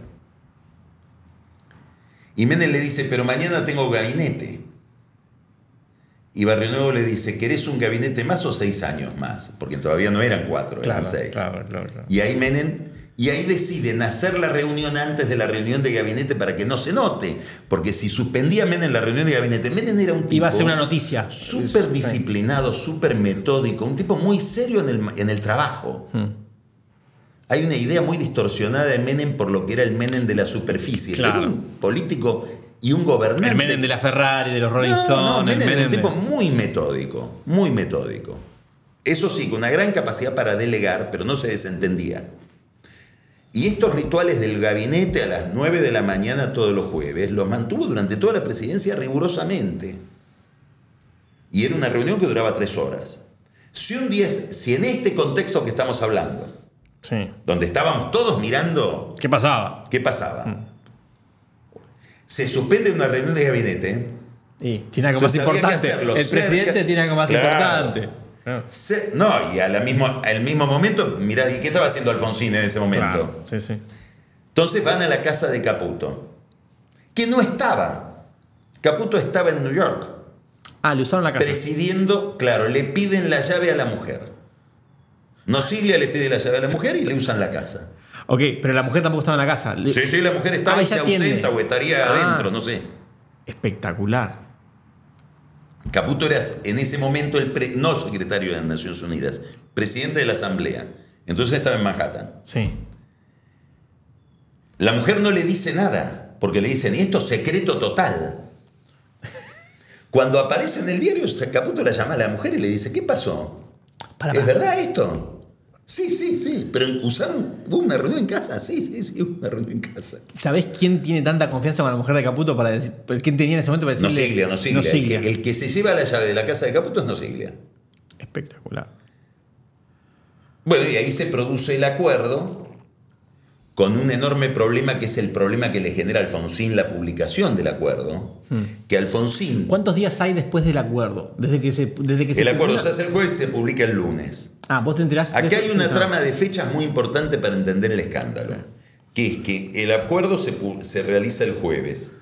Speaker 2: Y Menem le dice, pero mañana tengo gabinete. Y Barrio Nuevo le dice, ¿querés un gabinete más o seis años más? Porque todavía no eran cuatro,
Speaker 1: Claro,
Speaker 2: eran seis.
Speaker 1: claro, claro, claro.
Speaker 2: Y ahí Menem, y ahí deciden hacer la reunión antes de la reunión de gabinete para que no se note. Porque si suspendía Menem la reunión de gabinete, Menem era un tipo
Speaker 1: Iba a ser una noticia.
Speaker 2: súper
Speaker 1: Sí.
Speaker 2: disciplinado, súper metódico, un tipo muy serio en el, en el trabajo.
Speaker 1: Hmm.
Speaker 2: Hay una idea muy distorsionada de Menem por lo que era el Menem de la superficie.
Speaker 1: Claro.
Speaker 2: Era un político y un gobernante.
Speaker 1: El Menem de la Ferrari, de los Rolling
Speaker 2: No,
Speaker 1: Stones.
Speaker 2: no,
Speaker 1: el
Speaker 2: Menem era
Speaker 1: Menem
Speaker 2: un
Speaker 1: de-
Speaker 2: tipo muy metódico, muy metódico. Eso sí, con una gran capacidad para delegar, pero no se desentendía. Y estos rituales del gabinete a las nueve de la mañana todos los jueves los mantuvo durante toda la presidencia rigurosamente. Y era una reunión que duraba tres horas. Si un día, si en este contexto que estamos hablando,
Speaker 1: Sí.
Speaker 2: donde estábamos todos mirando
Speaker 1: ¿Qué pasaba?
Speaker 2: qué pasaba, se suspende una reunión de gabinete,
Speaker 1: Y tiene algo más
Speaker 2: Entonces había que
Speaker 1: importante.
Speaker 2: hacerlo
Speaker 1: El
Speaker 2: cerca-
Speaker 1: presidente tiene algo más
Speaker 2: Claro.
Speaker 1: importante. Claro.
Speaker 2: se- no, y al mismo, al mismo momento, mirá, ¿y qué estaba haciendo Alfonsín en ese momento?
Speaker 1: Claro, sí, sí.
Speaker 2: Entonces van a la casa de Caputo, que no estaba. Caputo estaba en New York,
Speaker 1: Ah, le usaron la casa.
Speaker 2: presidiendo, claro, le piden la llave a la mujer. Nosiglia le pide la llave a la mujer y le usan la casa.
Speaker 1: Ok, pero la mujer tampoco estaba en la casa. Le-
Speaker 2: Sí, sí, la mujer estaba
Speaker 1: Ah,
Speaker 2: y se
Speaker 1: ella atiende.
Speaker 2: ausenta o estaría
Speaker 1: Ah.
Speaker 2: adentro, no sé.
Speaker 1: Espectacular.
Speaker 2: Caputo era en ese momento el pre- no secretario de las Naciones Unidas, presidente de la Asamblea. Entonces estaba en Manhattan.
Speaker 1: Sí.
Speaker 2: La mujer no le dice nada, porque le dicen, y esto es secreto total. Cuando aparece en el diario, Caputo la llama a la mujer y le dice, ¿qué pasó?
Speaker 1: Para,
Speaker 2: ¿Es
Speaker 1: para.
Speaker 2: verdad esto? Sí, sí, sí. Pero usaron, hubo una reunión en casa. Sí, sí, sí, hubo una reunión en casa.
Speaker 1: ¿Sabés quién tiene tanta confianza con la mujer de Caputo para decir? ¿Quién tenía en ese momento para decirle?
Speaker 2: Nosiglia, Nosiglia. El,
Speaker 1: Nosiglia.
Speaker 2: que, el que se lleva la llave de la casa de Caputo es Nosiglia.
Speaker 1: Espectacular.
Speaker 2: Bueno, y ahí se produce el acuerdo con un enorme problema que es el problema que le genera a Alfonsín la publicación del acuerdo, hmm. que Alfonsín...
Speaker 1: ¿Cuántos días hay después del acuerdo? Desde que se, desde que
Speaker 2: el
Speaker 1: se
Speaker 2: acuerdo
Speaker 1: publica...
Speaker 2: se hace el jueves y se publica el lunes.
Speaker 1: Ah, vos te enterás...
Speaker 2: Aquí hay una trama de fechas muy importante para entender el escándalo, que es que el acuerdo se, se realiza el jueves.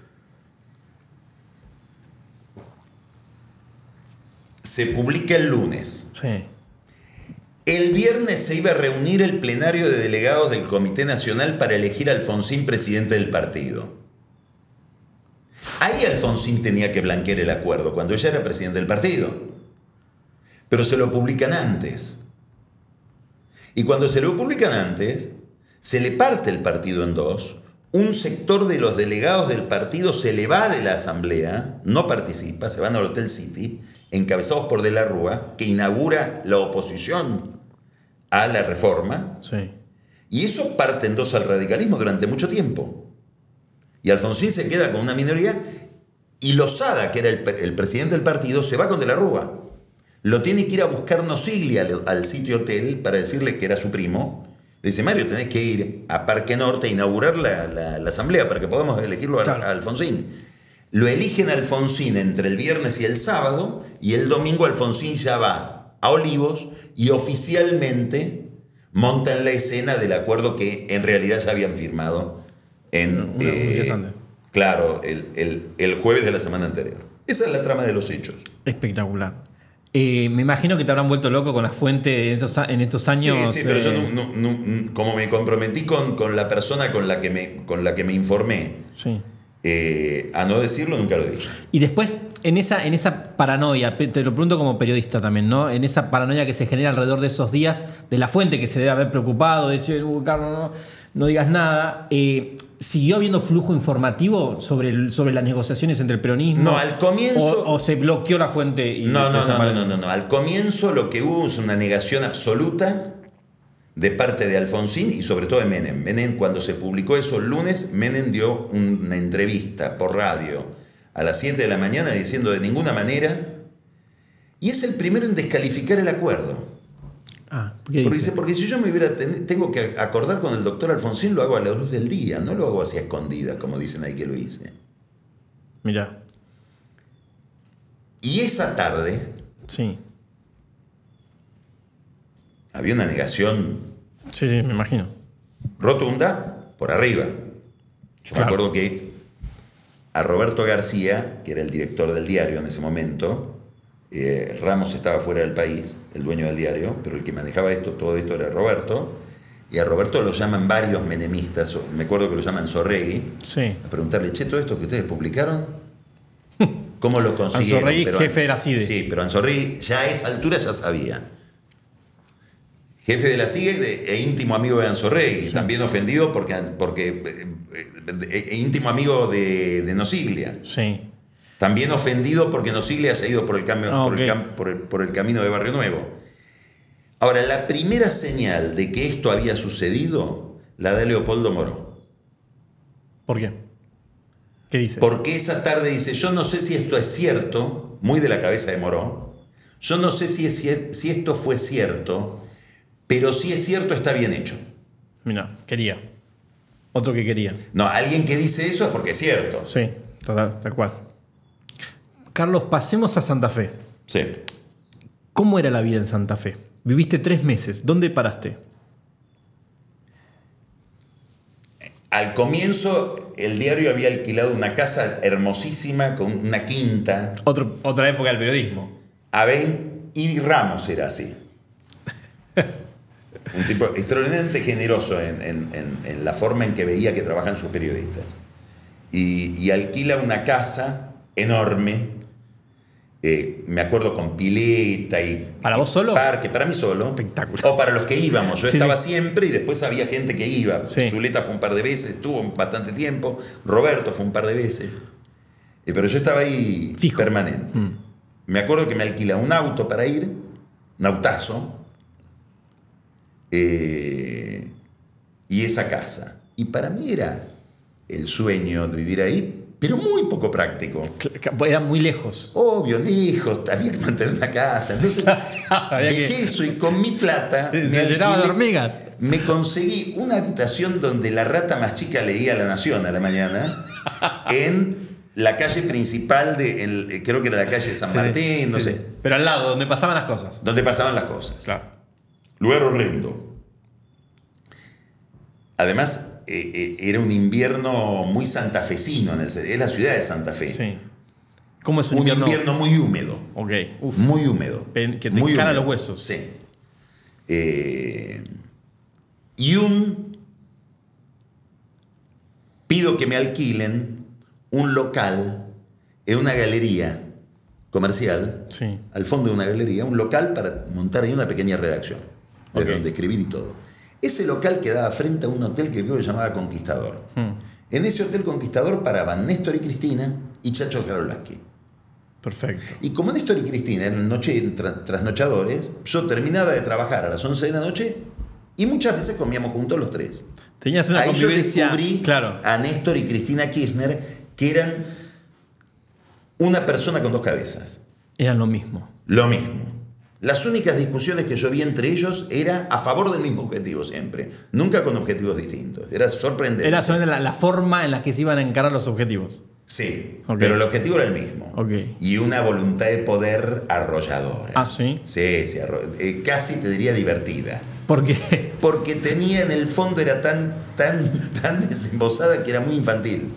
Speaker 2: Se publica el lunes.
Speaker 1: Sí.
Speaker 2: El viernes se iba a reunir el plenario de delegados del Comité Nacional para elegir a Alfonsín presidente del partido. Ahí Alfonsín tenía que blanquear el acuerdo, cuando ella era presidente del partido. Pero se lo publican antes. Y cuando se lo publican antes, se le parte el partido en dos. Un sector de los delegados del partido se le va de la asamblea, no participa, se van al Hotel City, encabezados por De la Rúa, que inaugura la oposición a la reforma.
Speaker 1: Sí.
Speaker 2: Y eso parte en dos al radicalismo durante mucho tiempo. Y Alfonsín se queda con una minoría y Lozada, que era el, el presidente del partido, se va con De la Rúa. Lo tiene que ir a buscar Nosiglia al, al sitio hotel para decirle que era su primo. Le dice, Mario, tenés que ir a Parque Norte a inaugurar la, la, la asamblea para que podamos elegirlo a, claro. a Alfonsín. Lo eligen a Alfonsín entre el viernes y el sábado, y el domingo Alfonsín ya va a Olivos y oficialmente montan la escena del acuerdo que en realidad ya habían firmado en,
Speaker 1: una,
Speaker 2: eh,
Speaker 1: una
Speaker 2: claro, el, el, el jueves de la semana anterior. Esa es la trama de los hechos.
Speaker 1: Espectacular. Eh, me imagino que te habrán vuelto loco con la fuente en estos, en estos años.
Speaker 2: Sí, sí, pero
Speaker 1: eh...
Speaker 2: yo no, no, no, como me comprometí con, con la persona con la que me, con la que me informé,
Speaker 1: sí.
Speaker 2: eh, a no decirlo, nunca lo dije.
Speaker 1: Y después, en esa, en esa paranoia, te lo pregunto como periodista también, ¿no? En esa paranoia que se genera alrededor de esos días, de la fuente que se debe haber preocupado, de decir, uh, Carlos, no, no digas nada. Eh, ¿Siguió habiendo flujo informativo sobre, el, sobre las negociaciones entre el peronismo?
Speaker 2: No, al comienzo...
Speaker 1: ¿O, o se bloqueó la fuente? Y
Speaker 2: no, no, no, no, no, no, no. Al comienzo lo que hubo es una negación absoluta de parte de Alfonsín y sobre todo de Menem. Menem, cuando se publicó eso el lunes, Menem dio una entrevista por radio a las siete de la mañana diciendo de ninguna manera, y es el primero en descalificar el acuerdo.
Speaker 1: Ah, ¿qué
Speaker 2: porque
Speaker 1: dice?
Speaker 2: dice, porque si yo me hubiera ten, tengo que acordar con el doctor Alfonsín, lo hago a la luz del día, no lo hago hacia escondidas, como dicen ahí que lo hice.
Speaker 1: Mirá.
Speaker 2: Y esa tarde
Speaker 1: sí.
Speaker 2: había una negación
Speaker 1: sí, sí, me imagino.
Speaker 2: rotunda por arriba. Yo claro. me acuerdo que a Roberto García, que era el director del diario en ese momento, Eh, Ramos estaba fuera del país, el dueño del diario, pero el que manejaba esto, todo esto era Roberto, y a Roberto lo llaman varios menemistas, me acuerdo que lo llaman Anzorregui,
Speaker 1: sí.
Speaker 2: a preguntarle, che, todo esto que ustedes publicaron, ¿cómo lo consiguieron?
Speaker 1: Anzorregui,
Speaker 2: pero,
Speaker 1: jefe de la C I D E.
Speaker 2: Sí, pero Anzorregui ya a esa altura ya sabía. Jefe de la C I D E e íntimo amigo de Anzorregui, sí. también ofendido porque, porque e, e, íntimo amigo de, de Nosiglia.
Speaker 1: Sí.
Speaker 2: También ofendido porque Nosiglia se ha ido por el, cambio,
Speaker 1: ah,
Speaker 2: por,
Speaker 1: okay.
Speaker 2: el, por, el, por el camino de Barrio Nuevo. Ahora, la primera señal de que esto había sucedido la da Leopoldo Moró.
Speaker 1: ¿Por qué? ¿Qué dice?
Speaker 2: Porque esa tarde dice, yo no sé si esto es cierto, muy de la cabeza de Moró, yo no sé si, es, si esto fue cierto, pero si es cierto está bien hecho.
Speaker 1: Mira, quería. Otro que quería.
Speaker 2: No, alguien que dice eso es porque es cierto.
Speaker 1: Sí, tal, tal cual. Carlos, pasemos a Santa Fe.
Speaker 2: Sí.
Speaker 1: ¿Cómo era la vida en Santa Fe? Viviste tres meses. ¿Dónde paraste?
Speaker 2: Al comienzo, el diario había alquilado una casa hermosísima con una quinta.
Speaker 1: Otro, otra época del periodismo.
Speaker 2: Abel y Ramos era así. Un tipo extraordinariamente generoso en, en, en, en la forma en que veía que trabajan sus periodistas. Y, y alquila una casa enorme. Eh, me acuerdo con pileta y
Speaker 1: ¿Para vos solo?
Speaker 2: Parque, para mí solo.
Speaker 1: Espectacular.
Speaker 2: O para los que íbamos. Yo
Speaker 1: sí,
Speaker 2: estaba
Speaker 1: sí.
Speaker 2: siempre y después había gente que iba.
Speaker 1: Sí.
Speaker 2: Zuleta fue un par de veces, estuvo bastante tiempo. Roberto fue un par de veces. Eh, pero yo estaba ahí
Speaker 1: fijo.
Speaker 2: Permanente. Mm. Me acuerdo que me alquila un auto para ir, un autazo, eh, y esa casa. Y para mí era el sueño de vivir ahí, pero muy poco práctico.
Speaker 1: Eran muy lejos.
Speaker 2: Obvio, lejos, había que mantener una casa. Entonces dejé
Speaker 1: que...
Speaker 2: eso y con mi plata
Speaker 1: se, se llenaba de hormigas.
Speaker 2: Me conseguí una habitación donde la rata más chica leía La Nación a la mañana en la calle principal de, el, creo que era la calle San Martín, sí, no
Speaker 1: sí,
Speaker 2: sé.
Speaker 1: Sí. Pero al lado, donde pasaban las cosas.
Speaker 2: Donde pasaban las cosas.
Speaker 1: Claro.
Speaker 2: Lugar horrendo. Además, eh, eh, era un invierno muy santafesino, en el, es la ciudad de Santa Fe.
Speaker 1: Sí. ¿Cómo es un,
Speaker 2: un
Speaker 1: invierno?
Speaker 2: invierno muy húmedo.
Speaker 1: Ok. Uf.
Speaker 2: Muy húmedo.
Speaker 1: Que te
Speaker 2: muy
Speaker 1: encara
Speaker 2: húmedo.
Speaker 1: los huesos.
Speaker 2: Sí. Eh, y un... Pido que me alquilen un local en una galería comercial,
Speaker 1: sí.
Speaker 2: al fondo de una galería, un local para montar ahí una pequeña redacción, desde
Speaker 1: okay.
Speaker 2: donde escribir y todo. Ese local quedaba frente a un hotel que creo que se llamaba Conquistador.
Speaker 1: Hmm.
Speaker 2: En ese hotel Conquistador paraban Néstor y Cristina y Chacho Jarolaski.
Speaker 1: Perfecto.
Speaker 2: Y como Néstor y Cristina eran noche, tra, trasnochadores, yo terminaba de trabajar a las once de la noche y muchas veces comíamos juntos los tres.
Speaker 1: Tenías una
Speaker 2: Ahí
Speaker 1: convivencia...
Speaker 2: yo descubrí
Speaker 1: claro.
Speaker 2: a Néstor y Cristina Kirchner, que eran una persona con dos cabezas.
Speaker 1: Eran lo mismo.
Speaker 2: Lo mismo. Las únicas discusiones que yo vi entre ellos era a favor del mismo objetivo siempre. Nunca con objetivos distintos. Era sorprendente.
Speaker 1: Era solamente la, la forma en la que se iban a encarar los objetivos.
Speaker 2: Sí,
Speaker 1: okay.
Speaker 2: pero el objetivo era el mismo.
Speaker 1: Okay.
Speaker 2: Y una voluntad de poder arrolladora.
Speaker 1: Ah, ¿sí?
Speaker 2: Sí, sí arro- eh, casi te diría divertida.
Speaker 1: ¿Por qué?
Speaker 2: Porque tenía en el fondo, era tan, tan, tan desembosada que era muy infantil.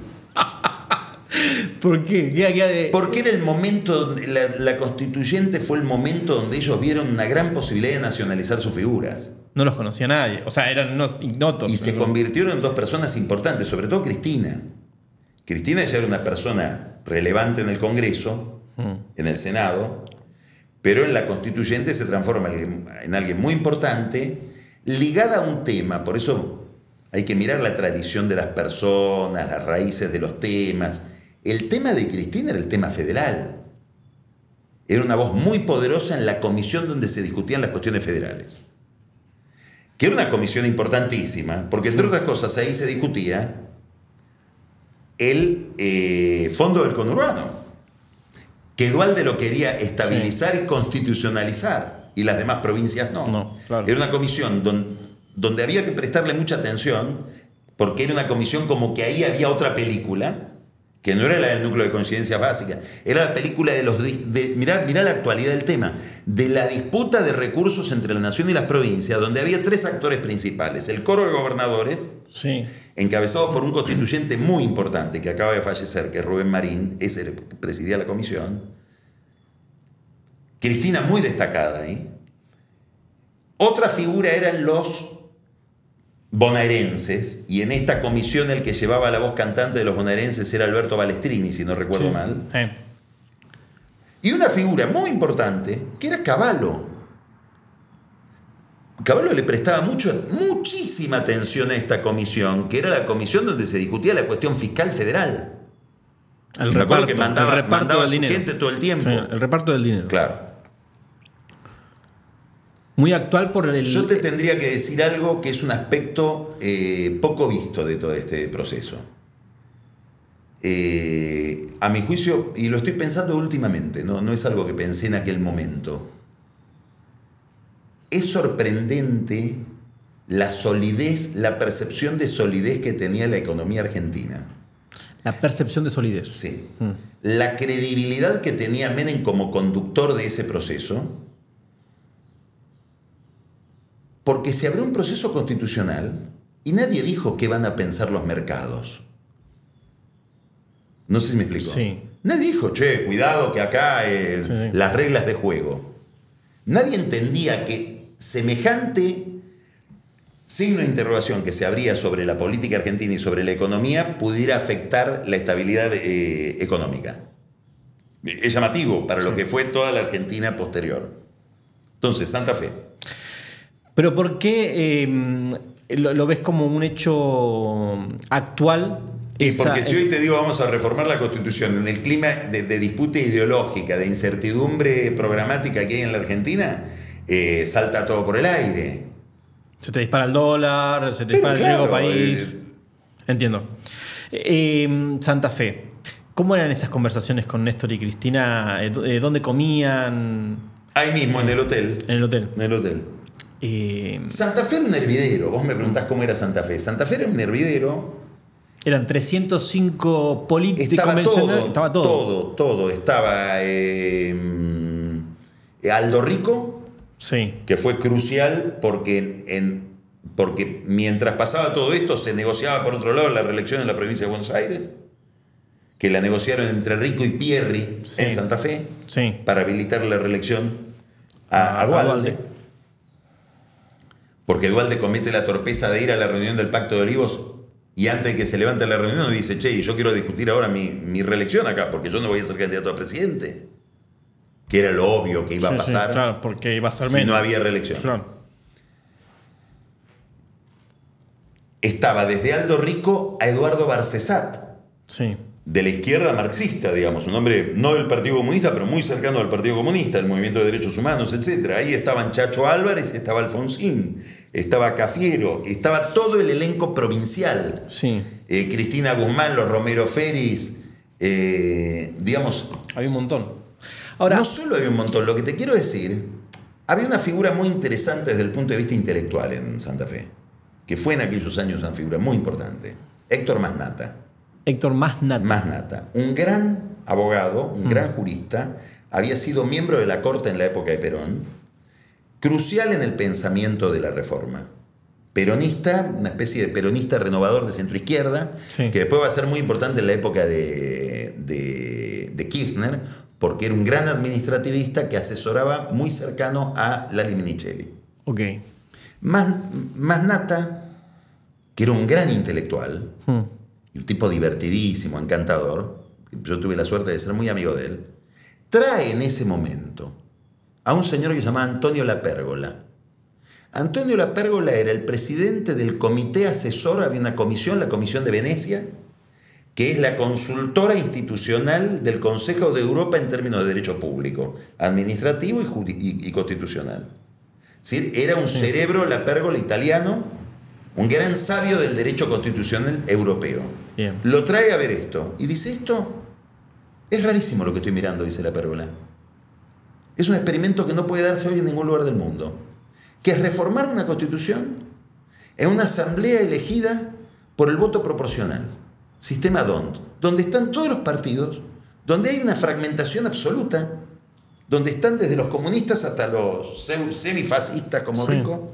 Speaker 1: ¿Por qué? ¿Qué, qué de...
Speaker 2: Porque era el momento, donde la, la constituyente fue el momento donde ellos vieron una gran posibilidad de nacionalizar sus figuras.
Speaker 1: No los conocía nadie. O sea, eran unos ignotos.
Speaker 2: Y se convirtieron en dos personas importantes, sobre todo Cristina. Cristina ya era una persona relevante en el Congreso, mm. en el Senado, pero en la constituyente se transforma en alguien muy importante, ligada a un tema. Por eso hay que mirar la tradición de las personas, las raíces de los temas. El tema de Cristina era el tema federal. Era una voz muy poderosa en la comisión donde se discutían las cuestiones federales. Que era una comisión importantísima, porque entre otras cosas ahí se discutía el eh, fondo del conurbano, que Duhalde lo quería estabilizar sí. y constitucionalizar, y las demás provincias no.
Speaker 1: no claro.
Speaker 2: Era una comisión donde, donde había que prestarle mucha atención, porque era una comisión como que ahí había otra película, que no era la del núcleo de coincidencias básicas, era la película de los... De, mirá, mirá la actualidad del tema, de la disputa de recursos entre la nación y las provincias, donde había tres actores principales, el coro de gobernadores,
Speaker 1: sí.
Speaker 2: encabezado por un constituyente muy importante que acaba de fallecer, que es Rubén Marín, ese presidía la comisión, Cristina muy destacada ahí. Otra figura eran los bonaerenses, y en esta comisión el que llevaba la voz cantante de los bonaerenses era Alberto Balestrini, si no recuerdo
Speaker 1: sí.
Speaker 2: mal.
Speaker 1: Sí.
Speaker 2: Y una figura muy importante, que era Cavallo. Cavallo le prestaba mucho, muchísima atención a esta comisión, que era la comisión donde se discutía la cuestión fiscal federal.
Speaker 1: El
Speaker 2: Me
Speaker 1: reparto,
Speaker 2: acuerdo que mandaba,
Speaker 1: el reparto
Speaker 2: mandaba
Speaker 1: del
Speaker 2: a su
Speaker 1: dinero.
Speaker 2: gente todo el tiempo.
Speaker 1: Sí, el reparto del dinero.
Speaker 2: Claro.
Speaker 1: Muy actual por el...
Speaker 2: Yo te tendría que decir algo que es un aspecto eh, poco visto de todo este proceso. Eh, a mi juicio, y lo estoy pensando últimamente, no, no es algo que pensé en aquel momento, es sorprendente la solidez, la percepción de solidez que tenía la economía argentina.
Speaker 1: La percepción de solidez.
Speaker 2: Sí.
Speaker 1: Mm.
Speaker 2: La credibilidad que tenía Menem como conductor de ese proceso, porque se abrió un proceso constitucional y nadie dijo qué van a pensar los mercados. No sé si me explico.
Speaker 1: Sí.
Speaker 2: Nadie dijo, che, cuidado que acá eh,
Speaker 1: sí, sí.
Speaker 2: las reglas de juego. Nadie entendía que semejante signo de interrogación que se abría sobre la política argentina y sobre la economía pudiera afectar la estabilidad eh, económica. Es llamativo para lo sí. que fue toda la Argentina posterior. Entonces, Santa Fe.
Speaker 1: Pero ¿por qué eh, lo, lo ves como un hecho actual?
Speaker 2: Y
Speaker 1: esa,
Speaker 2: porque si hoy te digo vamos a reformar la Constitución en el clima de, de disputa ideológica, de incertidumbre programática que hay en la Argentina, eh, salta todo por el aire.
Speaker 1: Se te dispara el dólar, se te dispara claro, el riesgo país. Eh, Entiendo. Eh, Santa Fe. ¿Cómo eran esas conversaciones con Néstor y Cristina? Eh, ¿Dónde comían?
Speaker 2: Ahí mismo, en el hotel.
Speaker 1: En el hotel.
Speaker 2: En el hotel.
Speaker 1: Eh,
Speaker 2: Santa Fe era un hervidero. Vos me preguntás cómo era Santa Fe. Santa Fe era un hervidero.
Speaker 1: Eran trescientos cinco políticos.
Speaker 2: Estaba todo,
Speaker 1: estaba todo.
Speaker 2: Todo, todo. Estaba eh, Aldo Rico,
Speaker 1: sí.
Speaker 2: que fue crucial porque, en, porque mientras pasaba todo esto se negociaba por otro lado la reelección en la provincia de Buenos Aires, que la negociaron entre Rico y Pierri sí. en Santa Fe
Speaker 1: sí.
Speaker 2: para habilitar la reelección a, a Duhalde. Porque Duhalde comete la torpeza de ir a la reunión del Pacto de Olivos y antes de que se levante la reunión dice, che, yo quiero discutir ahora mi, mi reelección acá, porque yo no voy a ser candidato a presidente. Que era lo obvio que iba sí, a pasar.
Speaker 1: Sí, claro, porque iba a ser
Speaker 2: si
Speaker 1: menos.
Speaker 2: no había reelección.
Speaker 1: Claro.
Speaker 2: Estaba desde Aldo Rico a Eduardo Barcesat.
Speaker 1: Sí.
Speaker 2: De la izquierda marxista, digamos, un hombre no del Partido Comunista, pero muy cercano al Partido Comunista, el movimiento de derechos humanos, etcétera. Ahí estaban Chacho Álvarez, estaba Alfonsín, estaba Cafiero, estaba todo el elenco provincial.
Speaker 1: Sí.
Speaker 2: Eh, Cristina Guzmán, los Romero Feris, eh, digamos...
Speaker 1: Había un montón. Ahora,
Speaker 2: no solo había un montón, lo que te quiero decir, había una figura muy interesante desde el punto de vista intelectual en Santa Fe, que fue en aquellos años una figura muy importante, Héctor Masnata.
Speaker 1: Héctor Masnata.
Speaker 2: Masnata, un gran abogado, un mm. gran jurista, había sido miembro de la Corte en la época de Perón, crucial en el pensamiento de la reforma. Peronista, una especie de peronista renovador de centroizquierda, sí. que después va a ser muy importante en la época de, de, de Kirchner, porque era un gran administrativista que asesoraba muy cercano a Lali Minichelli.
Speaker 1: Ok.
Speaker 2: Masnata, que era un gran intelectual, mm. un tipo divertidísimo, encantador, yo tuve la suerte de ser muy amigo de él, trae en ese momento a un señor que se llamaba Antonio Lapérgola. Antonio Lapérgola era el presidente del comité asesor, había una comisión, la Comisión de Venecia, que es la consultora institucional del Consejo de Europa en términos de derecho público, administrativo y, y, y constitucional. ¿Sí? Era un cerebro, Lapérgola, italiano, un gran sabio del derecho constitucional europeo.
Speaker 1: Bien.
Speaker 2: Lo trae a ver esto y dice, esto es rarísimo lo que estoy mirando, dice Lapérgola. Es un experimento que no puede darse hoy en ningún lugar del mundo, que es reformar una constitución en una asamblea elegida por el voto proporcional, sistema D O N T, donde están todos los partidos, donde hay una fragmentación absoluta, donde están desde los comunistas hasta los semifascistas como sí. Rico.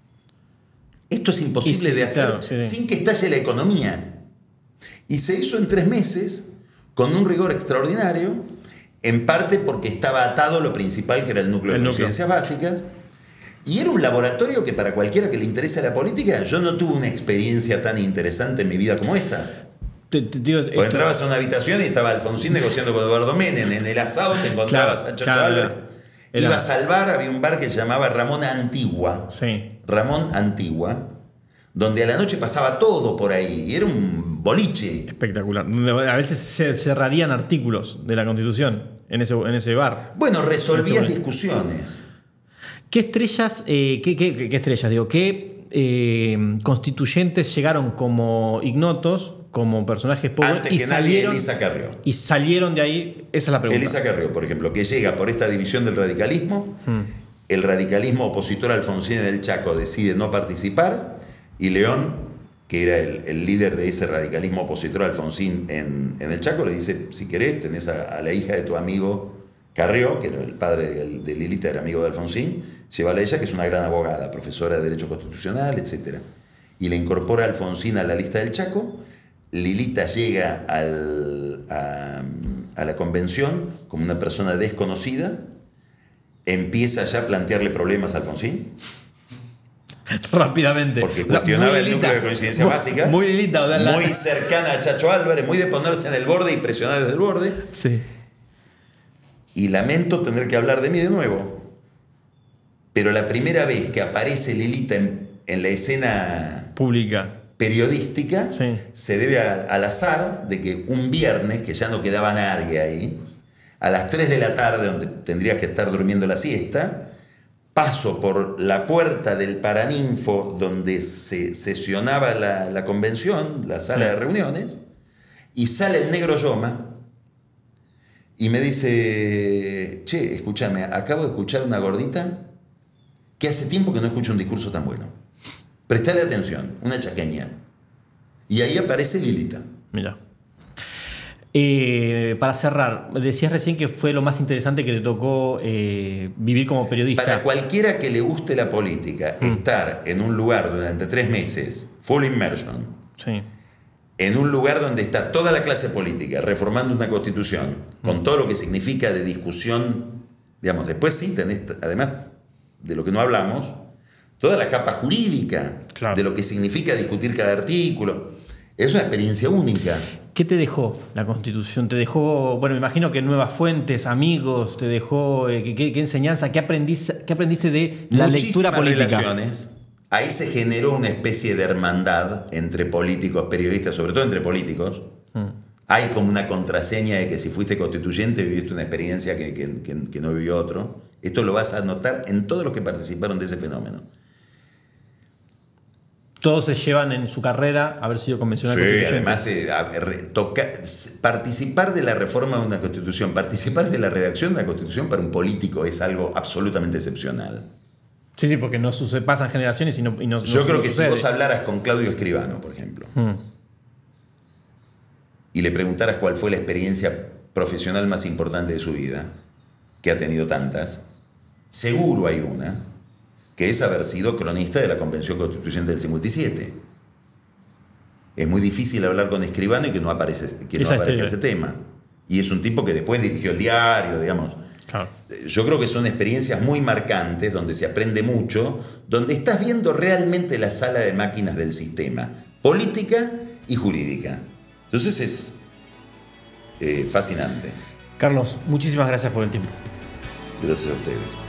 Speaker 2: Esto es imposible sí, de hacer
Speaker 1: claro, sí.
Speaker 2: sin que estalle la economía. Y se hizo en tres meses, con un rigor extraordinario, en parte porque estaba atado lo principal, que era el núcleo el de núcleo. Ciencias básicas, y era un laboratorio que para cualquiera que le interese la política, yo no tuve una experiencia tan interesante en mi vida como esa.
Speaker 1: Te, te, tío,
Speaker 2: Porque entrabas a una habitación y estaba Alfonsín negociando con Eduardo Menem, en el asado te encontrabas claro, a Chacho claro, Álvarez. Era... Ibas al bar, había un bar que se llamaba Ramón Antigua.
Speaker 1: Sí.
Speaker 2: Ramón Antigua, donde a la noche pasaba todo por ahí, y era un boliche.
Speaker 1: Espectacular. A veces se cerrarían artículos de la Constitución en ese, en ese bar.
Speaker 2: Bueno, resolvías discusiones.
Speaker 1: ¿Qué estrellas, eh, qué, qué, qué estrellas, digo, qué eh, constituyentes llegaron como ignotos, como personajes pobres
Speaker 2: Antes
Speaker 1: y
Speaker 2: que
Speaker 1: salieron,
Speaker 2: nadie, Elisa Carrió.
Speaker 1: Y salieron de ahí? Esa es la pregunta.
Speaker 2: Elisa Carrió, por ejemplo, que llega por esta división del radicalismo, hmm. el radicalismo opositor a Alfonsín en el Chaco decide no participar, y León, que era el, el líder de ese radicalismo opositor a Alfonsín en, en el Chaco, le dice, si querés, tenés a, a la hija de tu amigo Carrió, que era el padre de, de Lilita, era amigo de Alfonsín, llévala a ella, que es una gran abogada, profesora de Derecho Constitucional, etcétera. Y le incorpora a Alfonsín a la lista del Chaco. Lilita llega al, a, a la convención como una persona desconocida, empieza ya a plantearle problemas a Alfonsín.
Speaker 1: Rápidamente.
Speaker 2: Porque cuestionaba el núcleo de coincidencia
Speaker 1: muy,
Speaker 2: básica.
Speaker 1: Muy Lilita. O sea, la...
Speaker 2: Muy cercana a Chacho Álvarez, muy de ponerse en el borde y presionar desde el borde.
Speaker 1: Sí.
Speaker 2: Y lamento tener que hablar de mí de nuevo, pero la primera vez que aparece Lilita en, en la escena
Speaker 1: pública
Speaker 2: periodística
Speaker 1: sí.
Speaker 2: se debe a, al azar de que un viernes, que ya no quedaba nadie ahí, a las tres de la tarde, donde tendrías que estar durmiendo la siesta, paso por la puerta del Paraninfo donde se sesionaba la, la convención, la sala sí. de reuniones, y sale el negro Yoma y me dice, che, escúchame, acabo de escuchar una gordita que hace tiempo que no escucho un discurso tan bueno. Prestale atención, una chaqueña. Y ahí aparece Lilita.
Speaker 1: Mira. Eh, para cerrar, decías recién que fue lo más interesante que te tocó eh, vivir como periodista.
Speaker 2: Para cualquiera que le guste la política, mm. estar en un lugar durante tres meses, full immersion, sí. en un lugar donde está toda la clase política reformando una constitución, mm. con todo lo que significa de discusión, digamos, después sí tenés, además de lo que no hablamos, toda la capa jurídica, claro. de lo que significa discutir cada artículo. Es una experiencia única.
Speaker 1: ¿Qué te dejó la Constitución? ¿Te dejó, bueno, me imagino que nuevas fuentes, amigos, te dejó, eh, ¿qué, qué enseñanza, qué aprendiste, qué aprendiste de la
Speaker 2: Muchísimas
Speaker 1: lectura política?
Speaker 2: Relaciones. Ahí se generó una especie de hermandad entre políticos, periodistas, sobre todo entre políticos. Mm. Hay como una contraseña de que si fuiste constituyente viviste una experiencia que, que, que, que no vivió otro. Esto lo vas a notar en todos los que participaron de ese fenómeno.
Speaker 1: Todos se llevan en su carrera haber sido convencional
Speaker 2: sí,
Speaker 1: constituyente.
Speaker 2: Además, eh, a, re, toca, participar de la reforma de una constitución, participar de la redacción de una constitución para un político es algo absolutamente excepcional.
Speaker 1: Sí, sí, porque no sucede, pasan generaciones y no, y no
Speaker 2: Yo
Speaker 1: no,
Speaker 2: creo
Speaker 1: no
Speaker 2: que
Speaker 1: sucede.
Speaker 2: Si vos hablaras con Claudio Escribano, por ejemplo, hmm. y le preguntaras cuál fue la experiencia profesional más importante de su vida, que ha tenido tantas, seguro hay una, que es haber sido cronista de la Convención Constituyente del cincuenta y siete. Es muy difícil hablar con Escribano y que no, aparece, que no aparezca ese tema. Y es un tipo que después dirigió el diario, digamos. Claro. Yo creo que son experiencias muy marcantes, donde se aprende mucho, donde estás viendo realmente la sala de máquinas del sistema, política y jurídica. Entonces es eh, fascinante.
Speaker 1: Carlos, muchísimas gracias por el tiempo.
Speaker 2: Gracias a ustedes.